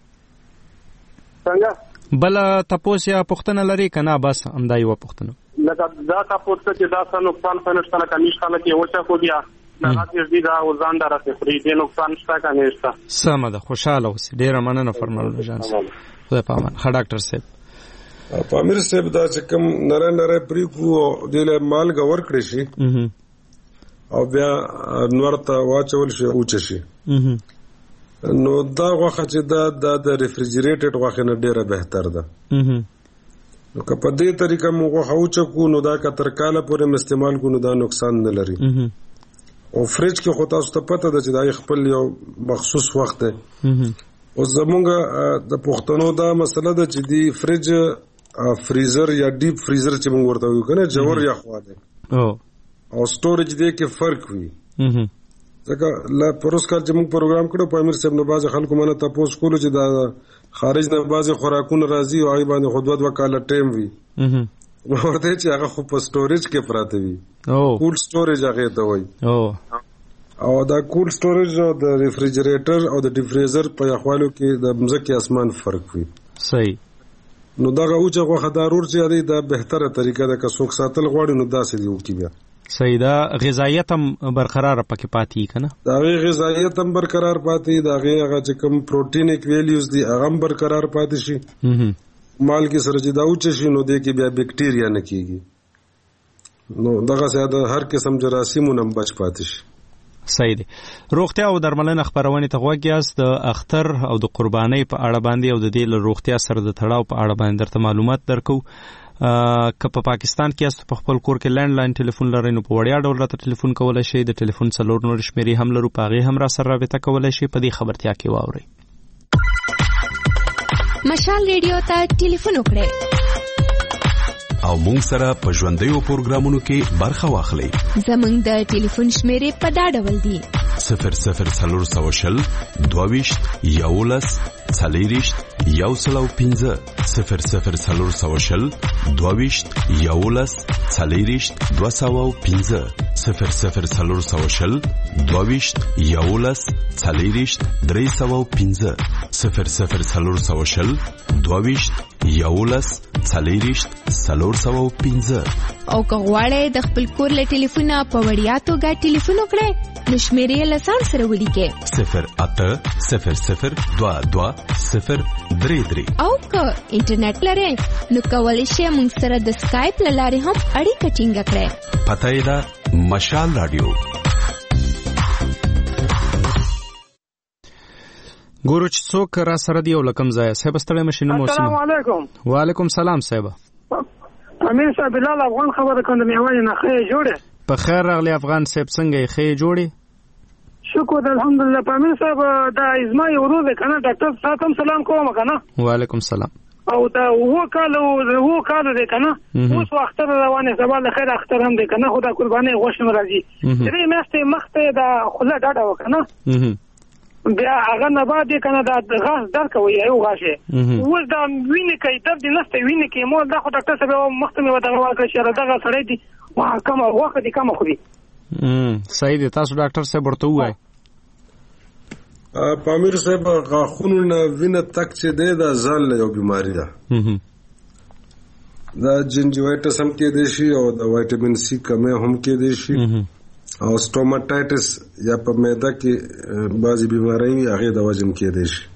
څنګه بل تاسو یا پښتنه لري کنه بس امدای و پښتنه لکه دا تاسو چې دا څه نقصان پنځه نه کنيش خلک یو څه خو بیا دا دې دا وزن درته فری دې نقصان شته کنه شته سم ده خوشاله اوسې ډیر مننه فرمان جان خدای پامان ها ډاکټر صاحب پامیر صاحب دا چې کوم نره نره پری کو دله مالګه ور کړی شي او بیا نورته واچول شي او چ شي نو دا غوښه چې دا د ریفریجریټډ غوښه نه ډیره بهتر ده نو که په دې طریقه موږ غوښه کو نو دا که تر کاله پورې استعمال کو نو دا نقصان نه لري او فریج کې خو تاسو ته پته ده چې دا خپل یو مخصوص وخت دی او زمونږ د پښتنو دا مسله ده چې دی فریج فریزر یا ډیپ فریزر چې موږ ورته وایو کنه جوړ یا خوا دی او او سټوریج دی کې فرق وي ځکه لا پروسکال چې موږ پروګرام کړو په امیر صاحب نو باز خلکو منه تاسو کولو چې دا خارج نه بازي خوراکونه راځي او ای باندې خود ود وکاله ټیم وي ورته چې هغه خو په سټوریج کې پراته وي او کول سټوریج هغه ته وایي او او دا کول سټوریج او د ریفریجریټر او د ډیپ فریزر په یخوالو کې د مزکه اسمان فرق وي صحیح نو دا غوچه غوخه ضرور چې دا بهتره طریقه ده که څوک ساتل غواړي نو داسې دی وکي بیا صحیح ده. غذایت هم برقرار پکې پاتې کنه؟ دا غي غذایت هم برقرار پاتې، دا غي هغه چې کوم پروټینیک ویلیوز دي هغه هم برقرار پاتې شي. مال کې سره چې دا اوچ شي نو د کې بیا بیکټیریا نه کیږي، نو دغه ساده هر قسم جراثیمونه هم بچ پاتې شي. صحیح دی. روغتیا او درملنه خبرونه ته غوږ یاست. د اختر او د قربانۍ په اړه باندې او د دې له روغتیا سره د تړاو په اړه باندې درته معلومات درکو. که په پاکستان کې یاست په خپل کور کې لینډ لاین ټلیفون لرئ نو په وړیا ډول راته ټلیفون کولی شئ. د ټلیفون څلور نور شمیرې هم لرو، په هغې هم را سره رابطه کولی شئ. په دې خبرتیا کې واورئ. مشال ریډیو ته ټلیفون وکړئ او مونږ سره په ژوندیو پروګرامونو کې برخه واخلئ. زمونږ د ټلیفون شمیرې په دا ډول دي: صفر صفر څلور سوه شل دوهویشت یولس څلېرویشت یو سل او پنځه صفر صفر څلور سوه شل دوهویشت یولس څلېرویشت دوه سوه او پنځه صفر صفر څلور سوه شل دوهویشت یولس څلېرویشت درې سوه او پنځه صفر صفر څلور سوه شل دوهویشت یولس څلېرویشت څلور سوه او پنځه. او که غواړئ د خپل کور له ټلیفونه په وړیا توګه ټلیفون وکړئ نو شمیرې له ځان سره ولیکئ: صفر اته صفر صفر دوه دوه صفر درې درې. او که انټرنیټ لرئ نو کولی شئ موږ سره د سکایپ له لارې هم اړیکه ټینګه کړئ. پته یې ده مشال راډیو. ګورو چې څوک را سره دی او لکم ځای. صاحب ستړی مشي نو موسم. السلام علیکم. وعلیکم سلام صاحب. امیر صاحب بلال افغان خبره کوم د میوانې نه خې جوړه. په خیر راغلی افغان صاحب، څنګه یې خې جوړې؟ شکر الحمدلله. په امیر صاحب دا ازما یو ورو ده کنه ډاکټر صاحب هم سلام کوم کنه. وعلیکم سلام. او دا وو کال وو کال ده کنه اوس وخت روانه سبا له خیر اختر هم ده کنه خدا قرباني غوښنه راځي. دې میاشتې مخته دا خله ډاډه وکنه بیا هغه نه بعد کنه دا غاښ درد کوي یو غاښه اوس دا وینې کوي درد نشته وینې کوي مو دا خو ډاکټر صاحب مخته مې ودا ورکړ چې دغه سړی دی وا کوم وخت دی کوم خوري. ام صحیح دی. تاسو ډاکټر صاحب ورته وای پامیر صاحب غاښونو نه وینه تک چې دی دا ځان له یو بیماری ده. دا جنجوایټس هم کې دی شي او د وایټامین سی کمی هم کې دی شي او سټوماټایټس یا په معده کې بعضی بیماری وي هغه د وزن کې دی شي.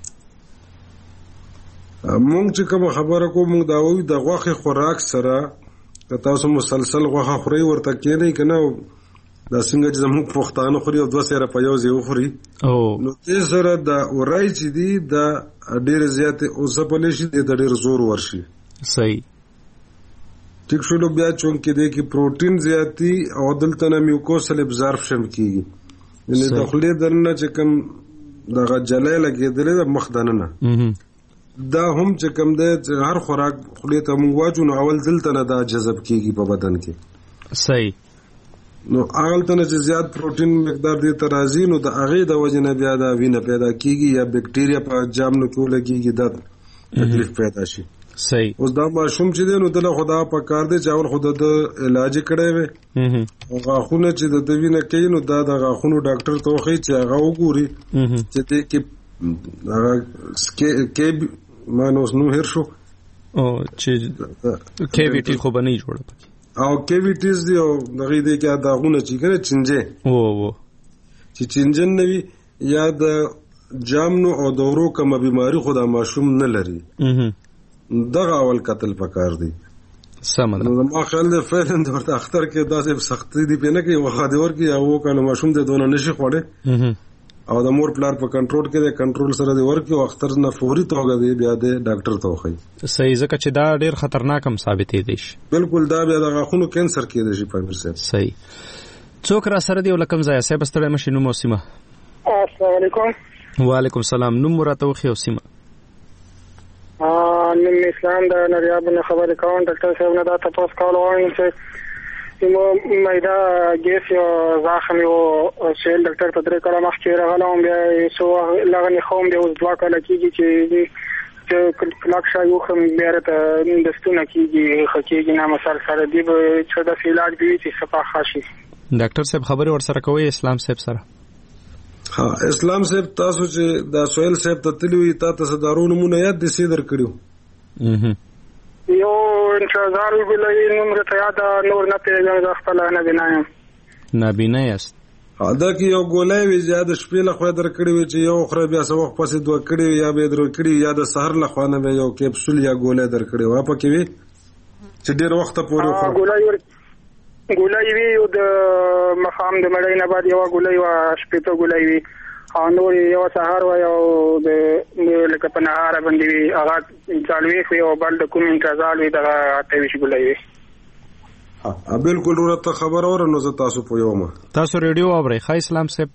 مونږ چې کوم خبره کوم مونږ دا وایو د غوښې خوراک سره که تاسو مسلسل غوښه خورئ ورته کېنئ که نه دا څنګه چې زموږ پښتانه خوري او دوه سره په یو ځای وخوري نو دې سره د اورای چې دي دا ډېرې زیاتې اوسپلی شي د ډېر زور ورشي. صحیح ټیک شولو. بیا چونکې دی کې پروټین زیاتی او دلته نه میوکوسل ابزارپشن کېږي یعنې د خولې دننه چې کوم دغه جلی لګېدلی ده مخ دننه دا هم چې کوم دی چې هر خوراک خولې ته مونږ واچو نو اول دلته نه دا جذب کېږي په بدن کې. صحیح. نو هغلته نه چې زیات پروټین مقدار دې ته راځي نو د هغې د وجې نه بیا دا وینه پیدا کېږي یا بیکټیریا په جامنو کې ولګېږي دا تکلیف پیدا شي. صحیح. اوس دا ماشوم چې دی نو دله خو دا په کار دی چې اول خو د علاج یې کړی وی او غاښونه چې د ده وینه کوي نو دا د غاښونو ډاکټر ته وښیي چې هغه وګوري چې دې کې هغه کې ما نو اوس نوم هېر شو چې کیویټي خو به نه وي جوړه او کیویټیز دي او دغې دې کې داغونه چې که نه چینجې او چې چینجن نه وي یا د جامنو او د ورو کومه بیماري خو دا ماشوم نه لري دغه اول قتل پکار دی. سمه ده. نو ما خیال دی فعلا د ورته اختر کې داسې سختي دی پې نه کوي وخا دې ورکړي او وکړه ماشوم دی دونه نشي خوړی او د مور پلار په کنټرول کې دی کنټرول سره دی ورکړي او اختر نه فوري توګه دی بیا دی ډاکټر ته وښیي. صحیح. ځکه چې دا ډېر خطرناک هم ثابتېدی شي. بالکل دا بیا د غاښونو کینسر کېدی شي پامیر صاحب. صحیح. څوک را سره دی او له کوم ځایه؟ صاحب ستړی مه شئ. نوم او سیمه. السلام علیکم. وعلیکم سلام. نوم مو راته وښیي او سیمه. نن اسلام د نریاب نه خبرې کوم. ډاکټر صاحب نه دا تاسو کول غواړم چې مو میدا ګیس یو زخم یو چې ډاکټر ته درې کاله مخکې راغلم بیا سو لغنی خوم دی اوس دوه کاله کېږي چې چې کلاک شای یو خم بیا ته دستونه کېږي خکېږي نه مسل سره دی به چې د علاج دی چې صفه خاشي. ډاکټر صاحب خبرې ورسره کوي اسلام صاحب سره؟ ها اسلام صاحب تاسو چې دا سویل صاحب ته تللی وي تا ته څه دارو نمونه یاد دي سي در کړیو یو انتظار ګولای نوم راته یاد نور نه پیژنم زه خپل نه بینایم نابینا یاست دا کې یو ګولای وي زیاده شپې له خوا در کړی وي چې یو خره بیا څه وخت پسې دوه کړی یا به در کړی یا د سحر له خوا نه یو کیپسول یا ګولای در کړی و پکې وي چې ډېر وخت پورې خو ګولای ګولای وي او د مخام د مړی نه بعد یو ګولای وا شپې ته ګولای وي او نور یو سحر و یو د لکه په نهار باندې وي هغه چالوي خو یو بل د کوم انتظار وي دغه ته وی ګولای وي ها بالکل ورته خبر اور نو زه تاسو په یوم تاسو ریډیو اورئ خای اسلام صاحب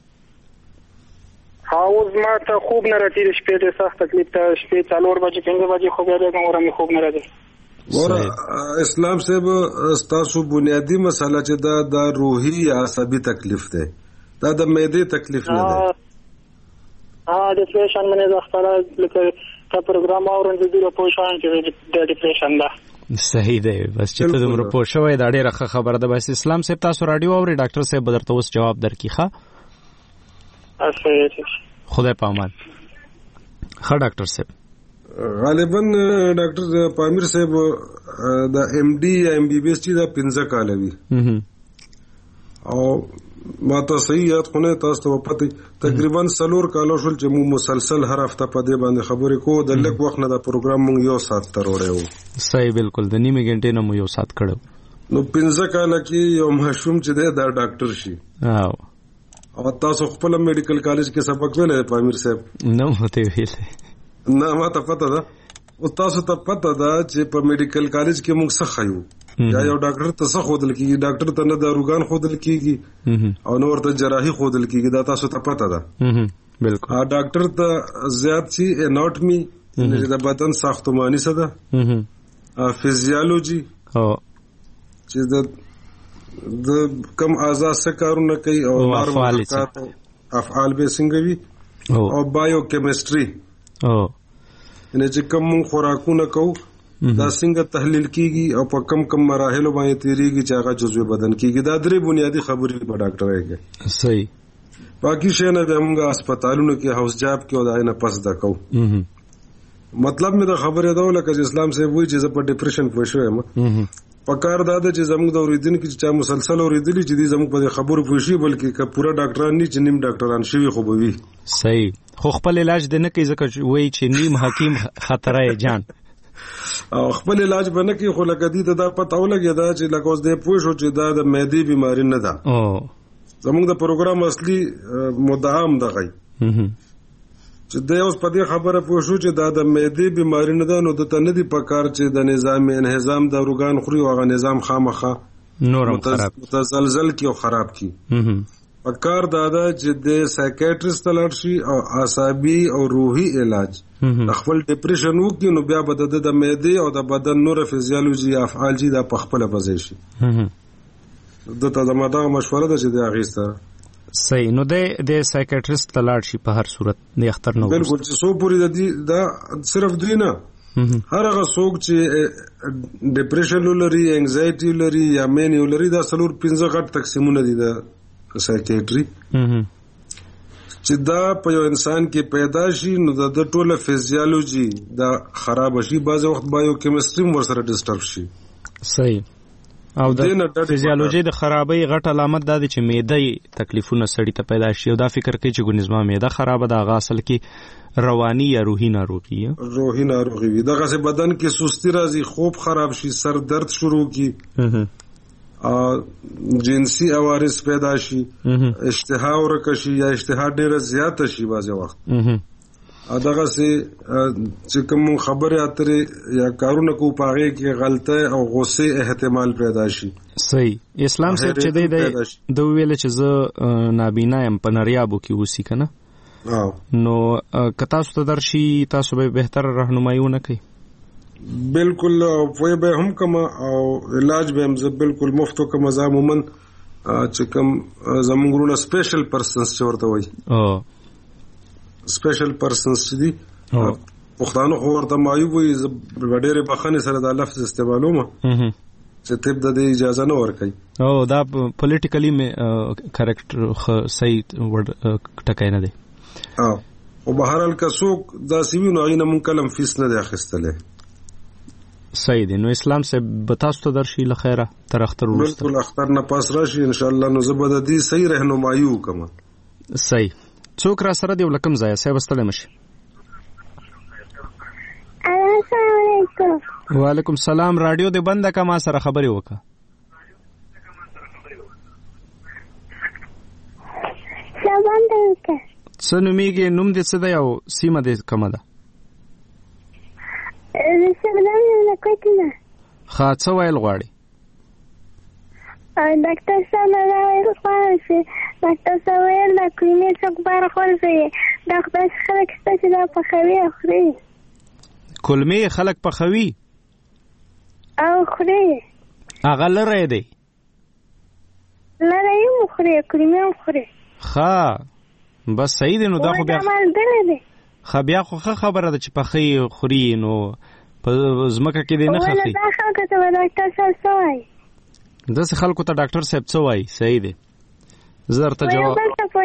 هاوز ما ته خوب نه راځي شپې ته سخت تکلیف ته شپې څلور بجې پنځه بجې خوب راځي نور مې خوب نه راځي ور اسلام صاحب تاسو بنیادی مسله چې دا د روحي یا عصبي تکلیف ده دا د معدې تکلیف نه ده ها د ډیپریشن باندې د خپل لکه کا پروګرام اورن د ډیرو پوښتنه کې د ډیپریشن ده صحیح دی بس چې ته دمر پوه شوې دا ډیره ښه خبره ده بس اسلام صاحب تاسو رادیو اوري ډاکټر صاحب درته اوس جواب درکې ښه خدای پامان ښه ډاکټر صاحب غالبا ډاکټر پامیر صاحب د ایم ډي یا ایم بي بي اس چې دا پنځه کال وي او ما ته صحیح یاد خو نه تاسو ته پته تقریبا څلور کالو شول چې موږ مسلسل هر هفته په دې باندې خبرې کوو د لږ وخت نه دا پروګرام موږ یو ساعت تر وړو صحیح بالکل د نیمه غنټې نه مو یو ساعت کړو نو پنځه کال کې یو مشوم چې دا ډاکټر شي او او تاسو خپل میډیکل کالج کې سبق ویلې پامیر صاحب نو هته ویلې نه ما ته پته ده او تاسو ته پته ده چې په میډیکل کالج کې موږ څه خایو یا یو ډاکټر ته څه خودل کیږي ډاکټر ته نه داروګان خودل کیږي او نور ته جراحي خودل کیږي دا تاسو ته پته ده بالکل ا ډاکټر ته زیات شي اناټمي چې د بدن ساختماني څه ده ا فزیولوژي او چې د د کم اعضاء څه کارونه کوي او افعال افعال به څنګه وي او بایو کیمستري او نه چې کوم خوراکونه کوو دا څنګه تحلیل کیږي او په کم کم مراحل باندې تیریږي چې هغه جزوی بدن کیږي دا درې بنیادی خبرې په ډاکټر راځي صحیح باقي شي نه موږ هسپتالونو کې هاوس جاب کې او دا نه پس دا کو مطلب مې دا خبره دا ولکه چې اسلام صاحب وایي چې په ډیپریشن پوه شوم په کار دا چې زموږ د اوریدونکو چې مسلسل اوریدلی چې زموږ په خبرو پوه شي بلکې که پورا ډاکټران نه چې نیم ډاکټران شوي خو به وي صحیح خو خپل علاج د نه کوي ځکه وایي چې نیم حکیم خطرای جان او خپل علاج باندې کې خو لکه دې ته دا پته ولګي دا چې لکه اوس دې پوه شو چې دا د معدې بیماری نه ده او زموږ د پروګرام اصلي مدعا هم دغه چې دا اوس په دې خبره پوه شو چې دا د معدې بیماری نه ده نو د تنه دی په کار چې د نظام انهضام د روغان خوري او هغه نظام خامخه نورم خراب متزلزل کی او خراب کی په کار دا ده چې د سایکیاټریست لړ شي او اعصابي او روحي علاج خپل ډیپریشن وکړي نو بیا به د معدې او د بدن نور فزیولوژي افعال جی د خپل بځای شي دته د ماده مشوره ده چې د اغیسته صحیح نو د د سایکیاټریست لاړ شي په هر صورت د اختر نو بالکل چې سو پوری د دا صرف دوی نه هر هغه څوک چې ډیپریشن لري انګزایټي لري یا مینی لري دا څلور پنځه غټ تقسیمونه دي د سایکیاټري چې دا په یو انسان کې پیدا شي نو د ټوله فزیولوژي دا خراب شي بعض وخت بایو کیمستري ور سره ډیسټرب شي صحیح او د فزیولوژي د خرابۍ غټ علامت دا دی چې معده تکلیفونه سړی ته پیدا شي او دا فکر کوي چې ګنځما معده خراب ده هغه اصل کې رواني یا روحي ناروغي روحي ناروغي وي دغه سه بدن کې سستی راځي خوب خراب شي سر درد شروع کی جنسي عوارض پیدا شي اشتها ورکشي یا اشتها ډیره زیاته شي بعض وخت دغه سه چې کوم خبره اترې یا کارونه کو پاغه کې غلطه او غصه احتمال پیدا شي صحیح اسلام صاحب چې دی د ویل چې زه نابینا يم په نریابو کې وسی کنه نو کتا ست درشي تاسو به بهتر راهنمایونه کوي بالکل وای به هم کما او علاج به هم بالکل مفت کوم زمومن چې کوم زمونږونه سپیشل پرسنز ورته وای او سپیشل پرسنز دي پښتانه خو ورته مایو وي ډېرې بخښنې سره دا لفظ استعمالوم چې طب د اجازه نه ورکوي او دا پولیټیکلی کریکټ صحیح ټکی نه دی او بهرحال که څوک دا سیمه نو غینه مون کلم فیس نه دی اخیستله صحیح دی. نو اسلام صاحب به تاسو ته درشي له خیره تر اختر وروسته؟ بالکل اختر نه پاس راشي ان شاء الله. نو زه به د دې صحیح رهنمایي وکړم. صحیح. څوک را سره دی ولکم ځای صاحب ستړی مشي؟ السلام علیکم. وعلیکم السلام. رادیو دې بنده کا، ما سره خبرې وکړه. څه بنده وکړه؟ څه نومیږي؟ نوم دې څه دی او سیمه دې کومه ده؟ ښه، څه ویل غواړي؟ ډاکټر صاحب نه ویل غواړم چې ډاکټر صاحب ویل د کولمې څوک بار خورځوي، دا خدای خلک شته چې دا پخوي او خوري. کولمې خلک پخوي او خوري؟ هغه لری دی؟ لری هم خوري، کولمې هم خوري. ښه بس صحیح دی. نو دا خو بیا ښه بیا خو ښه خبره ده چې پخی خوري، نو په ځمکه کې دی نه خخي. دا خلکو ته ډاکټر صاحب څه وایي؟ داسې خلکو ته ډاکټر صاحب څه وایي؟ صحیح دی. زه درته جواب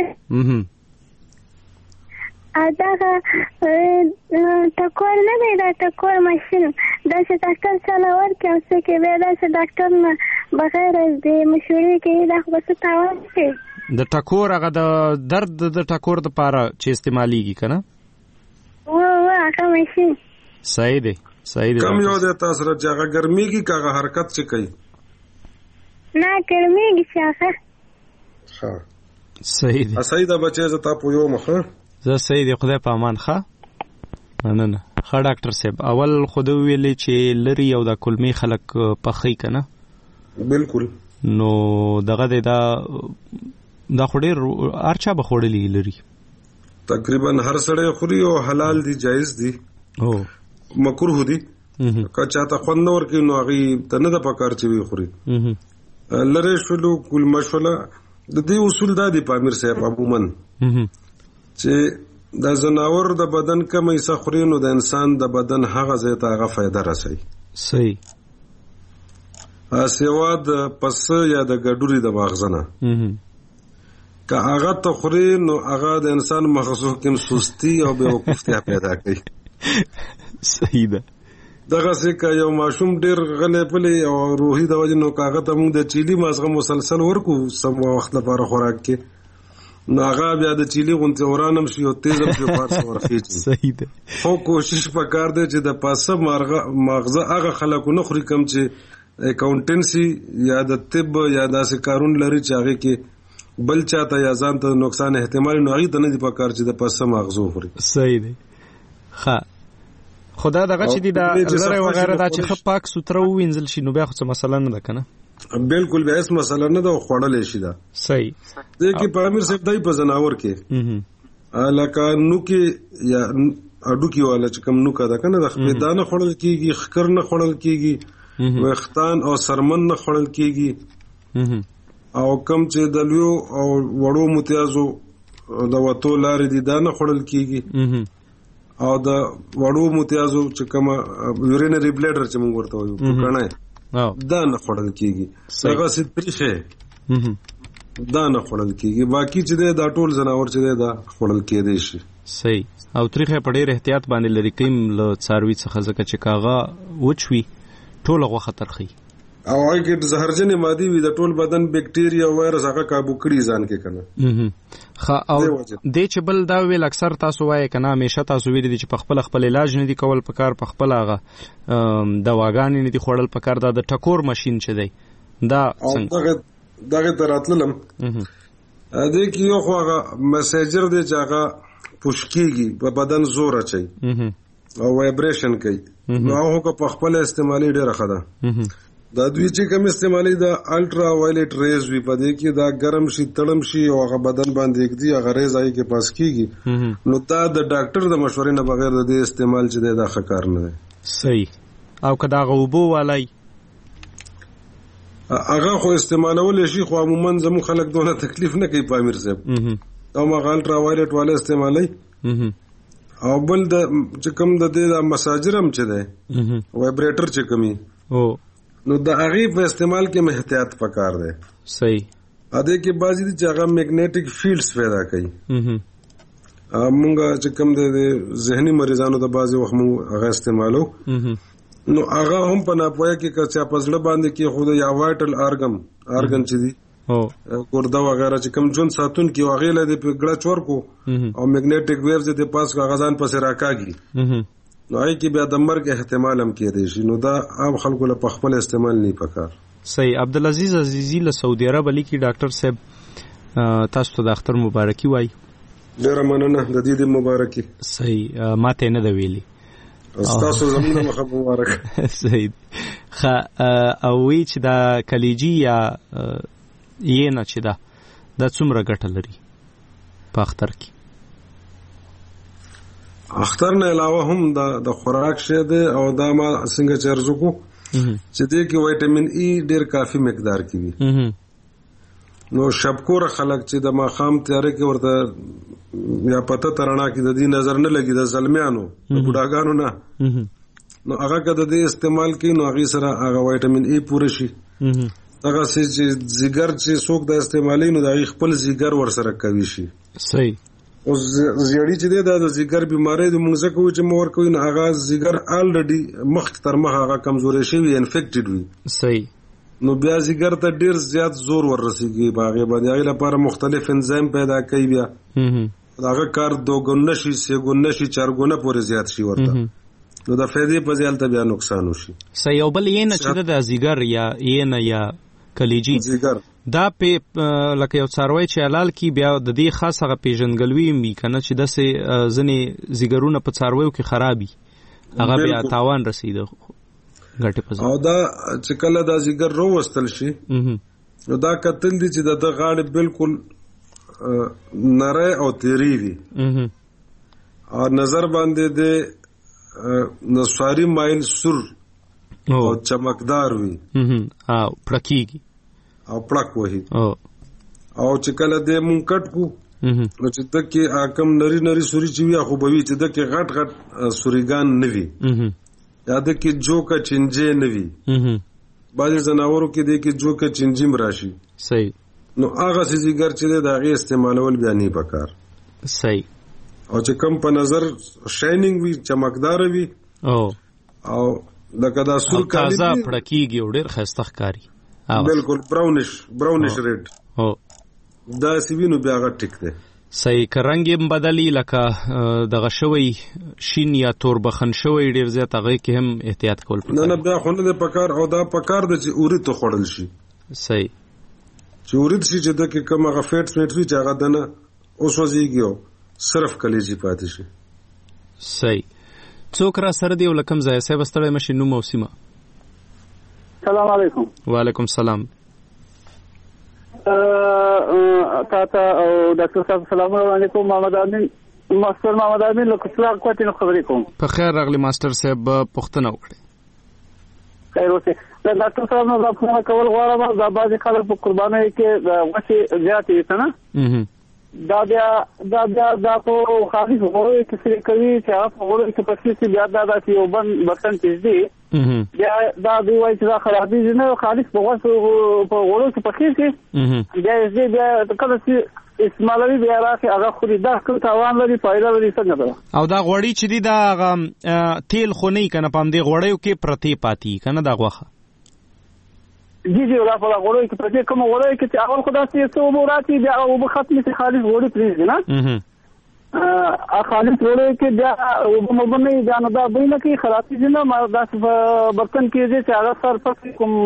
دغه ټکور نه دی، دا ټکور ماشین داسې ډاکټر سره ورکړي او څه کې بیا داسې ډاکټر نه بغیر د مشورې کوي، دا خو به څه تاوان کوي. د ټکور هغه د درد د ټکور دپاره چې استعمالیږي که نه؟ و و هغه ماشین. صحیح دی صحیح دی. کم یو دی تاسو سره چې هغه ګرمېږي که هغه حرکت چې کوي؟ نه ګرمېږي چې هغه. ښه صحیح دی. صحیح ده بچی، زه تا پوهوم. ښه زه صحیح دی. خدای په امان. ښه مننه. ښه ډاکټر صاحب، اول خو ده وویلې چې لري او دا کولمې خلک پخوي که نه؟ بالکل. نو دغه دی دا دا خو ډېر هر چا به خوړلي لري، تقریبا هر سړی خوري او حلال دي، جایز دي، مکروه دي. که چاته خوند نه ورکوي نو هغې ته نه ده پکار چې وی خوري. لرې شولو کولمه شوله. د دې اصول دا دی په امیر صاحب عموما چې د ځناور د بدن کمه حصه خوري نو د انسان د بدن هغه ځای ته هغه فایده رسوي. صحیح. سوا د پسه یا د ګډوري د ماغزه نه که هغه ته خوري نو هغه د انسان مغزو کې سستی او بېوقوفتیا پیدا کوي. صحیح ده. دغسې که یو ماشوم ډېر غلی پلی او روحي د وجې نو که هغه ته موږ د چیلي مازغه مسلسل ورکو سم وخت لپاره خوراک کې، نو هغه بیا د چیلي غوندې وران هم شي او تیز هم شي او پاس ورخېږي. صحیح ده. خو کوشش پکار دی چې د پاسه ماغزه هغه خلک ونه خوري کوم چې اکاونټنسي یا د طب یا داسې کارون لري چې هغې کې بل چاته یا ځان ته نقصان احتمال نو هغې ته نه دي پکار چې د پاسه ماغزو خوري. صحیح دی. ښه خدا دغه چې دی دا لرې وغیره دا چې ښه پاک سوتره ووینځل شي نو بیا خو څه مسله نه ده که نه؟ بالکل بیا هېڅ مسله نه ده او خوړلی شي ده. صحیح. دې کې په امیر صاحب دی په ځناور کې لکه نوکې یا هډوکي والا چې کوم نوکه ده که نه، د خپېدا نه خوړل کېږي، ښکر نه خوړل کېږي، ویښتان او سرمن نه خوړل کېږي، او کم چې د لویو او وړو متیازو د وتو لارې دي دا نه خوړل کېږي، او د وړو متیازو چې کومه یورینري بلیډر چې موږ ورته وایو کڼی دا نه خوړل کېږي، دغسې تریخې دا نه خوړل کېږي. باقي چې دی دا ټول ځناور چې دی دا خوړل کېدی شي. صحیح. او تریخې په ډېر احتیاط باندې لرې کوي له څاروي څخه، ځکه چې که هغه وچ وي ټوله غوښه ترخي او هغې کې زهرجنې مادې وي، د ټول بدن بیکټیریا او وایرس هغه کابو کړي ځان کې که نه. ښه او دې چې بل دا ویل اکثر تاسو وایې که نه، همیشه تاسو ویلي دي چې په خپله خپل علاج نه دي کول پکار، په خپله هغه دواګانې نه دي خوړل پکار. دا د ټکور ماشین چې دی دا څنګه؟ دغې ته راتللم. دې کې یو خو هغه مسیجر دی چې هغه پوش کېږي، په بدن زور اچوي او وایبریشن کوي، نو هغه که په خپله استعمالي ډېره ښه ده. دا دوی چې کوم استعمالي د الټرا وایلیټ ریز وي، په دې کې دا ګرم شي تړم شي او هغه بدن باندې ږدي، هغه ریز هغې کې پاس کېږي، نو دا د ډاکټر د مشورې نه بغیر د دې استعمال چې دی دا ښه کار نه دی. صحیح. او که د هغه اوبو والی هغه خو استعمالولی شي، خو عموما زموږ خلک دونه تکلیف نه کوي په امیر صاحب، او هغه الټرا وایلیټ والا استعمالوي. او بل د چې کوم د دې د مساجر هم چې دی وایبریټر چې کومي نو د هغې په استعمال کې م احتیاط پکار دی. صحیح. ادې کې بعضې دي چې هغه میګنیټک فیلډس پیدا کوي. مونږ چې کوم د ذهني مریضانو د بعضې وخت مونږ هغه استعمالو، نو هغه هم په ناپوهه کې کچا پزړه باندې کې خو د یا وایټل ارګن ارګن چې دی او ګرده وغیرہ چې کوم جون ساتون کې واغېله د پګړه چور کو او میګنیټک ویوز د پاس کاغذان پسې راکاږي نو هغه کې بیا د مرګ احتمال هم کېدی شي نو دا عام خلکو له خپل استعمال نه پکار. صحیح. عبدالعزیز عزیزی له سعودي عرب علی کې ډاکټر صاحب تاسو ته د اختر مبارکي وای. ډیره مننه د دې د مبارکي. صحیح. ماته نه د ویلي تاسو زموږ مخه مبارک. صحیح. خا او وی چې دا کلیجی یا یې نه چې دا د څومره ګټه لري په اختر کې؟ اختر نه علاوه هم دا د خوراک شه ده او دا ما څنګه چرزو کو چې دې کې وټامین ای ډیر کافي مقدار کې وي. نو شبکور خلک چې د ماخام تیارې کې ورته یا پته ترنا کې د دې نظر نه لګي د زلمیانو د بډاګانو نه نو هغه کده د استعمال کې نو هغه سره هغه وټامین ای پوره شي. هغه چې زیګر چې څوک د استعمالي نو د خپل زیګر ور سره کوي شي. صحیح. او زیړی چې دی د زیګر بیماری د موږ کوي چې مور کوي نو هغه زیګر الریډي مخ تر مخ هغه کمزوري شوی انفیکټډ وي. صحیح. نو بیا زیګر ته ډیر زیات زور ورسیږي باغې باندې هغه لپاره مختلف انزایم پیدا کوي بیا هغه کار دوګونه شي سګونه شي چارګونه پورې زیات شي ورته نو د فائدې په ځای ته بیا نقصان وشي. صحیح. او بل یې نه چې د زیګر یا یې نه یا کلیجی زیګر دا په لکه یو څاروي چې حلال کی بیا د دې خاص هغه پیژنګلوي می کنه چې د سه ځنې زیګرونه په څارويو کې خرابي هغه بیا تاوان رسیدو غټه پزو. او دا چې کله دا زیګر رو وستل شي نو دا کتل دي چې د غاړې بالکل نری او تیری وي او نظر باندې د نسواری مایل سر او چمکدار وي او پړکیږي او پړک وهي او چې کله دې مونږ کټ کو نو چې دکې اکم نری نری سوري چې وي خو به وي چې دکې غټ غټ سوريګان نه وي یا دکې جوکه چنجې نه وي بعضې زناورو کې دې کې جوکه چنجیم راشي. صحیح. نو هغه سیګر چې دی د هغې استعمالول بیا نه پکار. صحیح. او چې کم په نظر شاینینګ وي چمکدار وي او او لکه دا سور کالی تازه پړکیږي او ډېر ښایسته ښکاري. بالکل براونش براونش ریډ او دا سیوینو بیا هغه ټیک دی. صحیح. که رنګ یې بدلی لکه دغه شوی شین یا تور بخن شوی ډېر زیات هغه کې هم احتیاط کول پکار. نه نه بیا خو نه دی پکار او دا پکار دی چې اورید ته خوړل شي. صحیح. چې اورید شي چې دکې کوم هغه فیټس میټ وي چې هغه دنه اوس وځيږي او صرف کلیجی پاتې شي. صحیح. څوک را سره دی او لکم ځای صاحب ستړی مشي نو موسمه. السلام علیکم. وعلیکم السلام. تا ته او ډاکټر صاحب السلام علیکم. محمد امین ماستر محمد امین له کوڅه کوټې خبرې کوم. په خیر راغلی ماستر صاحب پوښتنه وکړئ. خیر اوسه. دا ډاکټر صاحب نو راپور کول غواړم دا بعضی خلک په قربانۍ کې وڅې زیات دي نه دا بیا دا بیا دا خو خالص غوړو کې څه کوي چې هغه غوړو کې پسې بیا دا د یو بن برتن کې دي بیا دا دوی وایي چې دا خرابې دي نه خالص په غوړو په غوړو کې پکې شي بیا دې بیا کله چې استعمالوي بیا راځي هغه خو دې دا څه تاوان لري فائدہ لري څنګه ده. او دا غوړی چې دي دا تیل خو نه کنه پام دې غوړیو کې پرتی پاتی کنه دا غوخه جی جی ولا په غوړو کې پرته کوم غوړو کې چې اول خدا سي څو موراتي بیا او په ختمه سي خالص غوړي پریږي نه ا خالص غوړو کې بیا او مبني دا نه دا بینه کې خرابې دي نه ما دا برتن کې چې هغه سر پکې کوم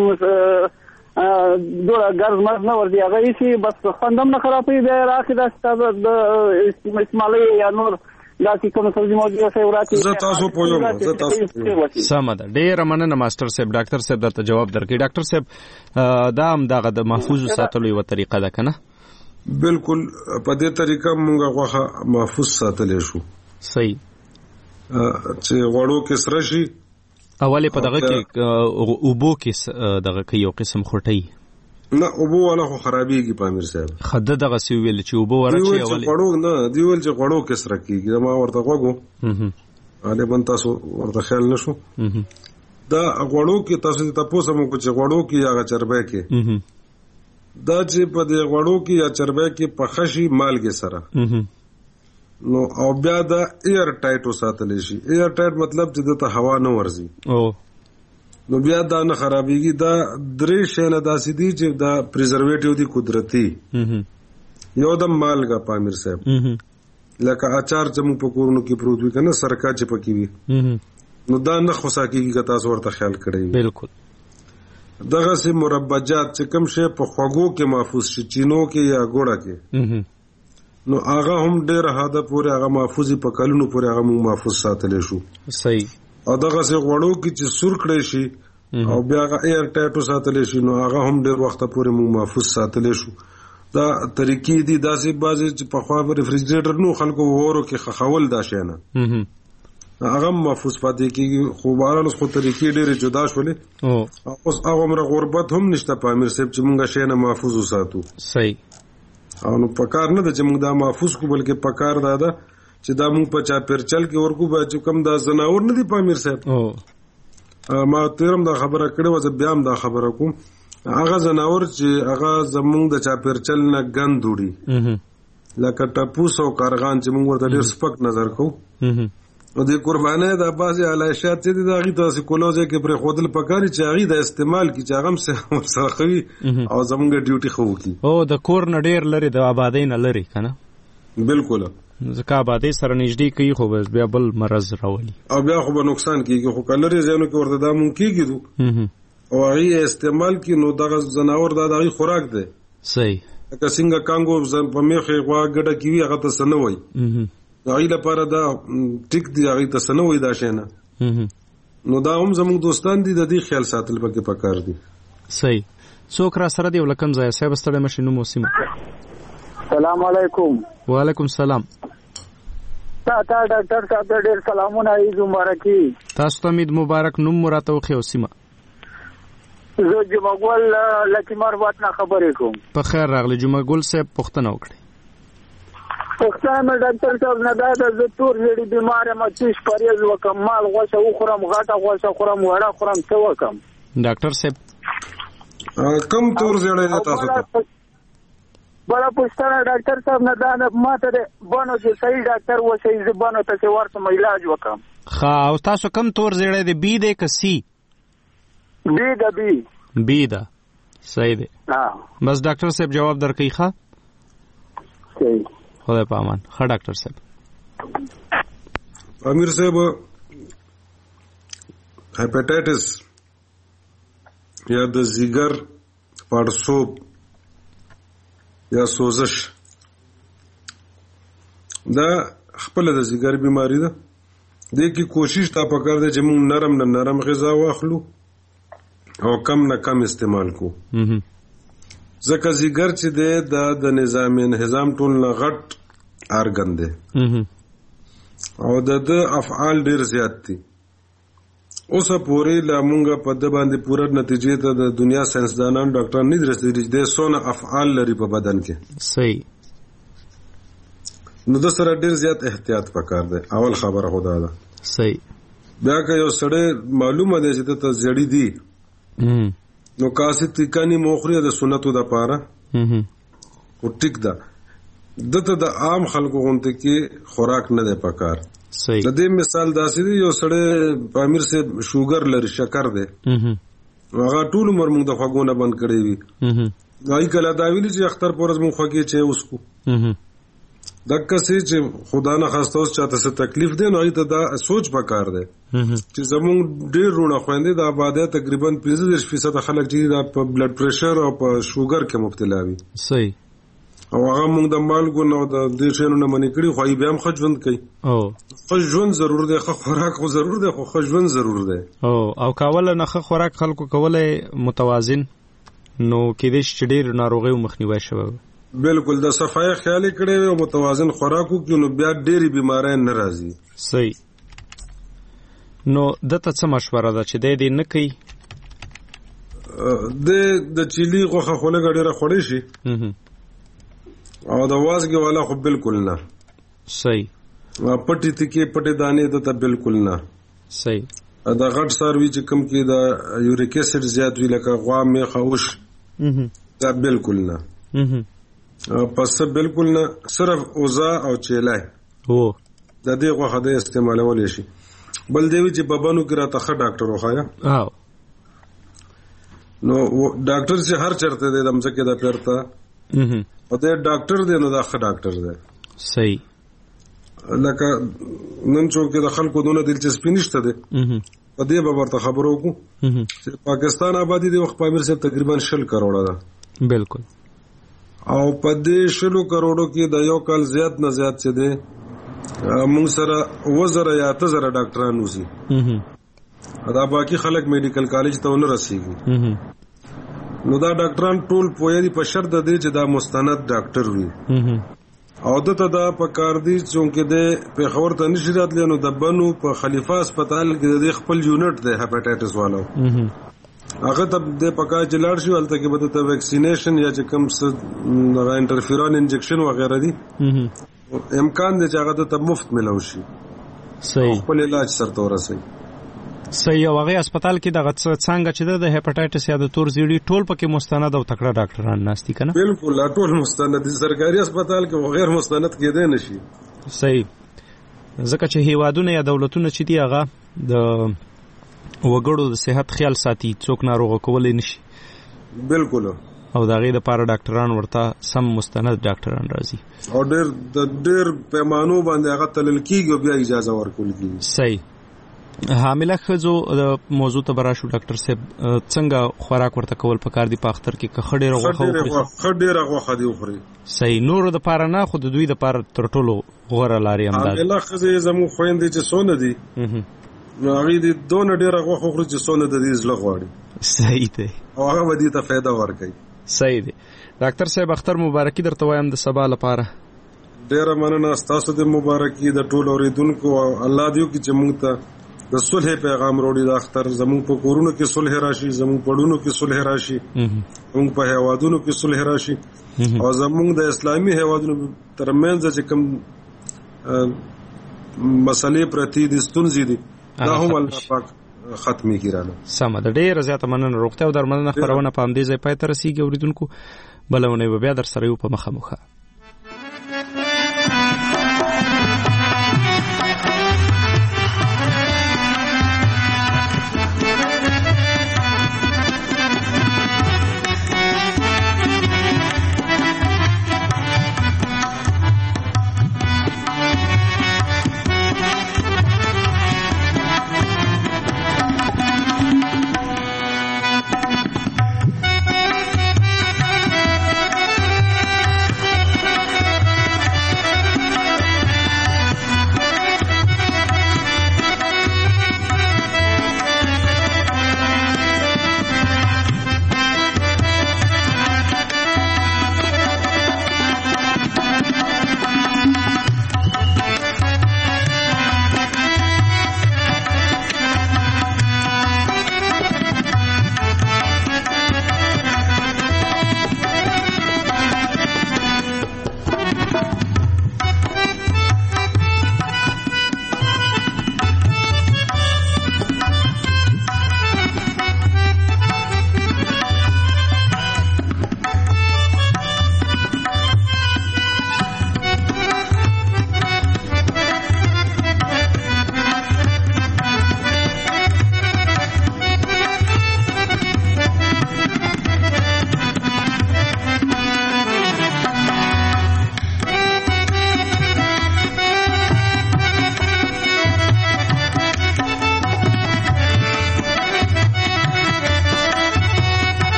دوه ګرځ مرز نه ور دي هغه شي بس خوندم نه خرابې دی راکې دا ستاسو د استعمالي یا نور دا چې کوم سبزی موجوده شي وراتي زه تاسو پوهیم زه تاسو سمه ده. ډېر مننه ماستر صاحب. ډاکټر صاحب درته جواب درکړي. ډاکټر صاحب دا هم دغه د محفوظ ساتلو یو طریقه ده کنه. بالکل په دې طریقه موږ غوښه محفوظ ساتلې شو. صحیح. چې غوړو کې سره شي اوله په دغه کې اوبو کې دغه کې یو قسم خټي نه اوبو ولا خو خرابېږي پامیر صاحب. خده دغه سی ویل چې اوبو ورچی اوله غوړو نه دی ول چې غوړو کې سره کیږي ما ورته وګو اله بن تاسو ورته خیال نشو دا غوړو کې تاسو ته تاسو مو چې غوړو کې یا چربه کې دا چې په دې غوړو کې یا چربه کې په خشي مالګه سره نو او بیا دا ایر ټایټ وساتل شي. ایر ټایټ مطلب چې د ته هوا نه ورزي. او نو بیا دا نه خرابېږي. دا درې شیانه داسې دي چې دا پریزرویټیو دي قدرتي. یو د مالګه په امیر صاحب لکه اچار چې موږ په کورونو کې پروت وي که نه سرکه چې پکې وي نو دا نه خوسا کېږي که تاسو ورته خیال کړی وي. بالکل. دغسې مربجات چې کوم شی په خوږو کې محفوظ شي چینو کې یا ګوړه کې نو هغه هم ډېره حده پورې هغه محفوظ په کلونو پورې هغه موږ محفوظ ساتلی شو. صحیح. او دغسې غوړو کې چې سور کړی شي او بیا هغه ایر ټایټ وساتلی شي نو هغه هم ډېر وخته پورې موږ محفوظ ساتلی شو. دا طریقې دي داسې بعضې چې پخوا به ریفریجریټر نو خلکو وورو کې خښول دا شی نه هغه محفوظ پاتې کېږي. خو بهرحال اوس خو طریقې ډېرې جدا شولې اوس هغومره غربت هم نشته په امیر صاحب چې موږ شی نه محفوظ وساتو. صحیح. او نو پکار نه ده چې موږ دا محفوظ کړو بلکې پکار دا ده چې دا موږ په چاپېرچل کې ورکو به چې کوم دا ځناور نه دي په امیر صاحب ما تېرم دا خبره کړې وه زه بیا هم دا خبره کوم هغه ځناور چې هغه زموږ د چاپېرچل نه ګند وړي لکه ټپوس او کارغان چې موږ ورته ډېر سپک نظر کوو او د قربانۍ دا بعضې علایشات چې دي د هغې ته داسې کولو ځای کې پرېښودل پکار چې هغې د استعمال کړي چې هغه هم ورسره ښه وي او زموږ ډیوټي ښه وکړي. او د کور نه ډېر لرې د آبادۍ نه لرې که نه. بالکل. ځکه آبادۍ سره نږدې کوي خو بس بیا بل مرض راولي او بیا خو به نقصان کېږي. خو که لرې ځایونو کې ورته دا مونږ کېږدو او هغې استعمال کړي نو دغه ځناور دا د هغې خوراک دی. صحیح. لکه څنګه کانګو په میخې غوا ګډه کې وي هغه ته څه نه وایي هغې لپاره دا ټیک دی هغې ته څه نه وایي دا شی نه نو دا هم زموږ دوستان دي د دې خیال ساتل پکې پکار دي. صحیح. څوک را سره دی او له کوم ځایه صاحب ستړی مشې نوم او سیمه. سلام علیکم. وعلیکم سلام. تا تا ډاکټر صاحب ته ډېر سلامونه عید مبارکي. تاسو ته عید مبارک. نوم مو راته وښیئ او سیمه. زه جمعګل لکي مروت نه خبرې کوم. په خیر راغلی جمعګل صاحب پوښتنه وکړئ. پوښتنه مې ډاکټر صاحب نه دا ده زه تور ژیړي بیمار یم تیش پرهیز وکړم مال غوښه وخورم غټه غوښه خورم وړه خورم څه وکړم. ډاکټر صاحب کوم تور ژیړی دی تاسو ته؟ بله پوښتنه ډاکټر صاحب نه دا ده ما ته د بنو چې صحیح ډاکټر وښیي زه بنو ته چې ورسم علاج وکړم. ښه. او تاسو کوم تور ژیړی دی بي دی که سی؟ بي ده بي. بي ده. صحیح دی. بس ډاکټر صاحب جواب درکوي. ښه صحیح. خدای په امان. ښه ډاکټر صاحب. امیر صاحب هیپاټایټس یا د ځیګر پړسوب یا سوزش دا خپل د ځیګر بیماری ده. دې کې کوشش تا پکار دی چې موږ نرم نه نرم غذا واخلو او کم نه کم استعمال کو. ځکه ځیګر چې دی دا د نظام انهضام ټول نه غټ ارګن دی او د ده افعال ډېر زیات دي. اوسه پورې لا مونږ په ده باندې پوره نتیجې ته د دنیا ساینسدانان ډاکټران نه دي رسېدلي چې دی څونه افعال لري په بدن کې. صحیح. نو د سره ډېر زیات احتیاط پکار دی. اول خبره خو دا ده. صحیح. بیا که یو سړی معلومه دی چې ته زیړي دي نو کاسې تیکاني موخري د سنتو د پاره او ټیک ده دته د عام خلکو غونډه کې خوراک نه دی پکار. صحیح. د دې مثال داسې دی یو سړی په امیر سے شوګر لري شکر دی هغه ټول عمر موږ د خوګونه بند کړی وي هغه کله دا ویلي چې اختر پورز موږ خوږی چې اوس کو دغه څه چې خدا نه خواسته اوس چاته څه تکلیف دی نو ایته دا سوچ پکار دی چې زموږ ډېر رونه خويندې د آبادی تقریبا پنځه فیصد خلک چې د بلډ پریشر او په شوګر کې مبتلا وي. صحیح. او هغه موږ د مالګو نو د دې شنو نه منې کړی خو بیا هم ښه ژوند کوي. او ښه ژوند ضرور دی. ښه خوراک خو ضرور دی خو ښه ژوند ضرور دی. او او کاوله نه ښه خوراک خلکو کولای متوازن نو کېدای شي چې ډېر ناروغیو مخنیوی شوی. بالکل د صفای خیال کړي او متوازن خوراکو کې نو بیا ډېری بیماری نه راځي. صحیح. نو دته څه مشوره ده چې د دې نه کوي؟ د د چيلي غوښه خو لږ ډېره خوړی شي او د وازګې والا خو بالکل نه. صحیح. پټې تکې پټې دانې دته بالکل نه. صحیح. دا غټ ساروي چې کوم کې د یوریک اسید زیات وي لکه غوا میخه اوش دا بالکل نه. پس بالکل نه. صرف اوزا او چیلای او د دې غوښه د استعمالول شي. بل دی چې بابانو کې راته ښه ډاکټر وخایا او نو ډاکټر چې هر چرته دی د مځکه د پیرته او د ډاکټر دی نو دا ښه ډاکټر دی. صحیح. لکه نن څوک د خلکو دونه دلچسپي نشته دی په دې به ورته خبرو کو چې پاکستان آبادی د وخت په امیر صاحب تقریبا شل کروڑه ده. بالکل. او په دې شلو کروڑو کې د یو کال زیات نه زیات څه دی موږ سره وزره یا تزره ډاکټران وسی دا باقي خلک میډیکل کالج ته ونه رسیږي. نو دا ډاکټران ټول پوهې په شرط د دې چې دا مستند ډاکټر وي او دته دا په کار دي چې د پیښور ته نشي راتلی نو د بنو په خلیفہ هسپتال کې د خپل یونټ دی هپاټایټس والو هغه ته د پکا چې لاړ شي ولته کې به ته ویکسینیشن یا چې کوم څه انټرفیرون انجکشن وغیرہ دي امکان دی چې هغه ته مفت ملو شي. صحیح. خپل علاج سره ورسي. صحیح. او هغه هسپتال کې دغه څنګه چې د هپاټایټس یا د تور زیړی ټول پکې مستند او تکړه ډاکټران ناشتي کنه. بالکل ټول مستند دي. سرکاري هسپتال کې غیر مستند کېدای نشي. صحیح. ځکه چې هیوادونه یا دولتونه چې دی هغه د وګړو د صحت خیال ساتي څوک ناروغ کولای نشي. بالکل. او دا غي د پاره ډاکټران ورته سم مستند ډاکټران راځي او ډېر د ډېر پیمانو باندې هغه تلل کیږي بیا اجازه ورکول کیږي. صحیح. حامله ښځو د موضوع ته براشو ډاکټر صاحب څنګه خوراک ورته کول پکار دي په اختر کې که خډېره غوښه وخوري؟ خډېره غوښه دی وخوري. صحیح. نور د پاره نه خو د دوی د پاره تر ټولو غوړه لاري هم ده. حامله ښځې زموږ خويندې چې سونه دي نو هغه دې دونه ډېره غوښه وخوري چې سونه د دې زړه غواړي. صحیح دی. او هغه ودی ته فایده ورکړي. صحیح دی. ډاکټر صاحب اختر مبارکي درته وایم د سبا لپاره. ډېره مننه ستاسو د مبارکي د ټولو اوریدونکو او الله دې وکړي چې موږ ته د صلح پیغام وروړي. د اختر زموږ په کورونو کې صلح راشي، زموږ په ډونو کې صلح راشي، زموږ په هیوادونو کې صلح راشي او زموږ د اسلامي هیوادونو ترمنځ چې کوم مسلې پرتی دي ستونزې دي دا هم الله پاک ختمي کړي. سم ده. ډېر زیاته مننه. روغتیا او درملنه خبرونه په همدې ځای پای ته رسیږي. اوریدونکو بلونه به بیا در سره یو په مخه مخه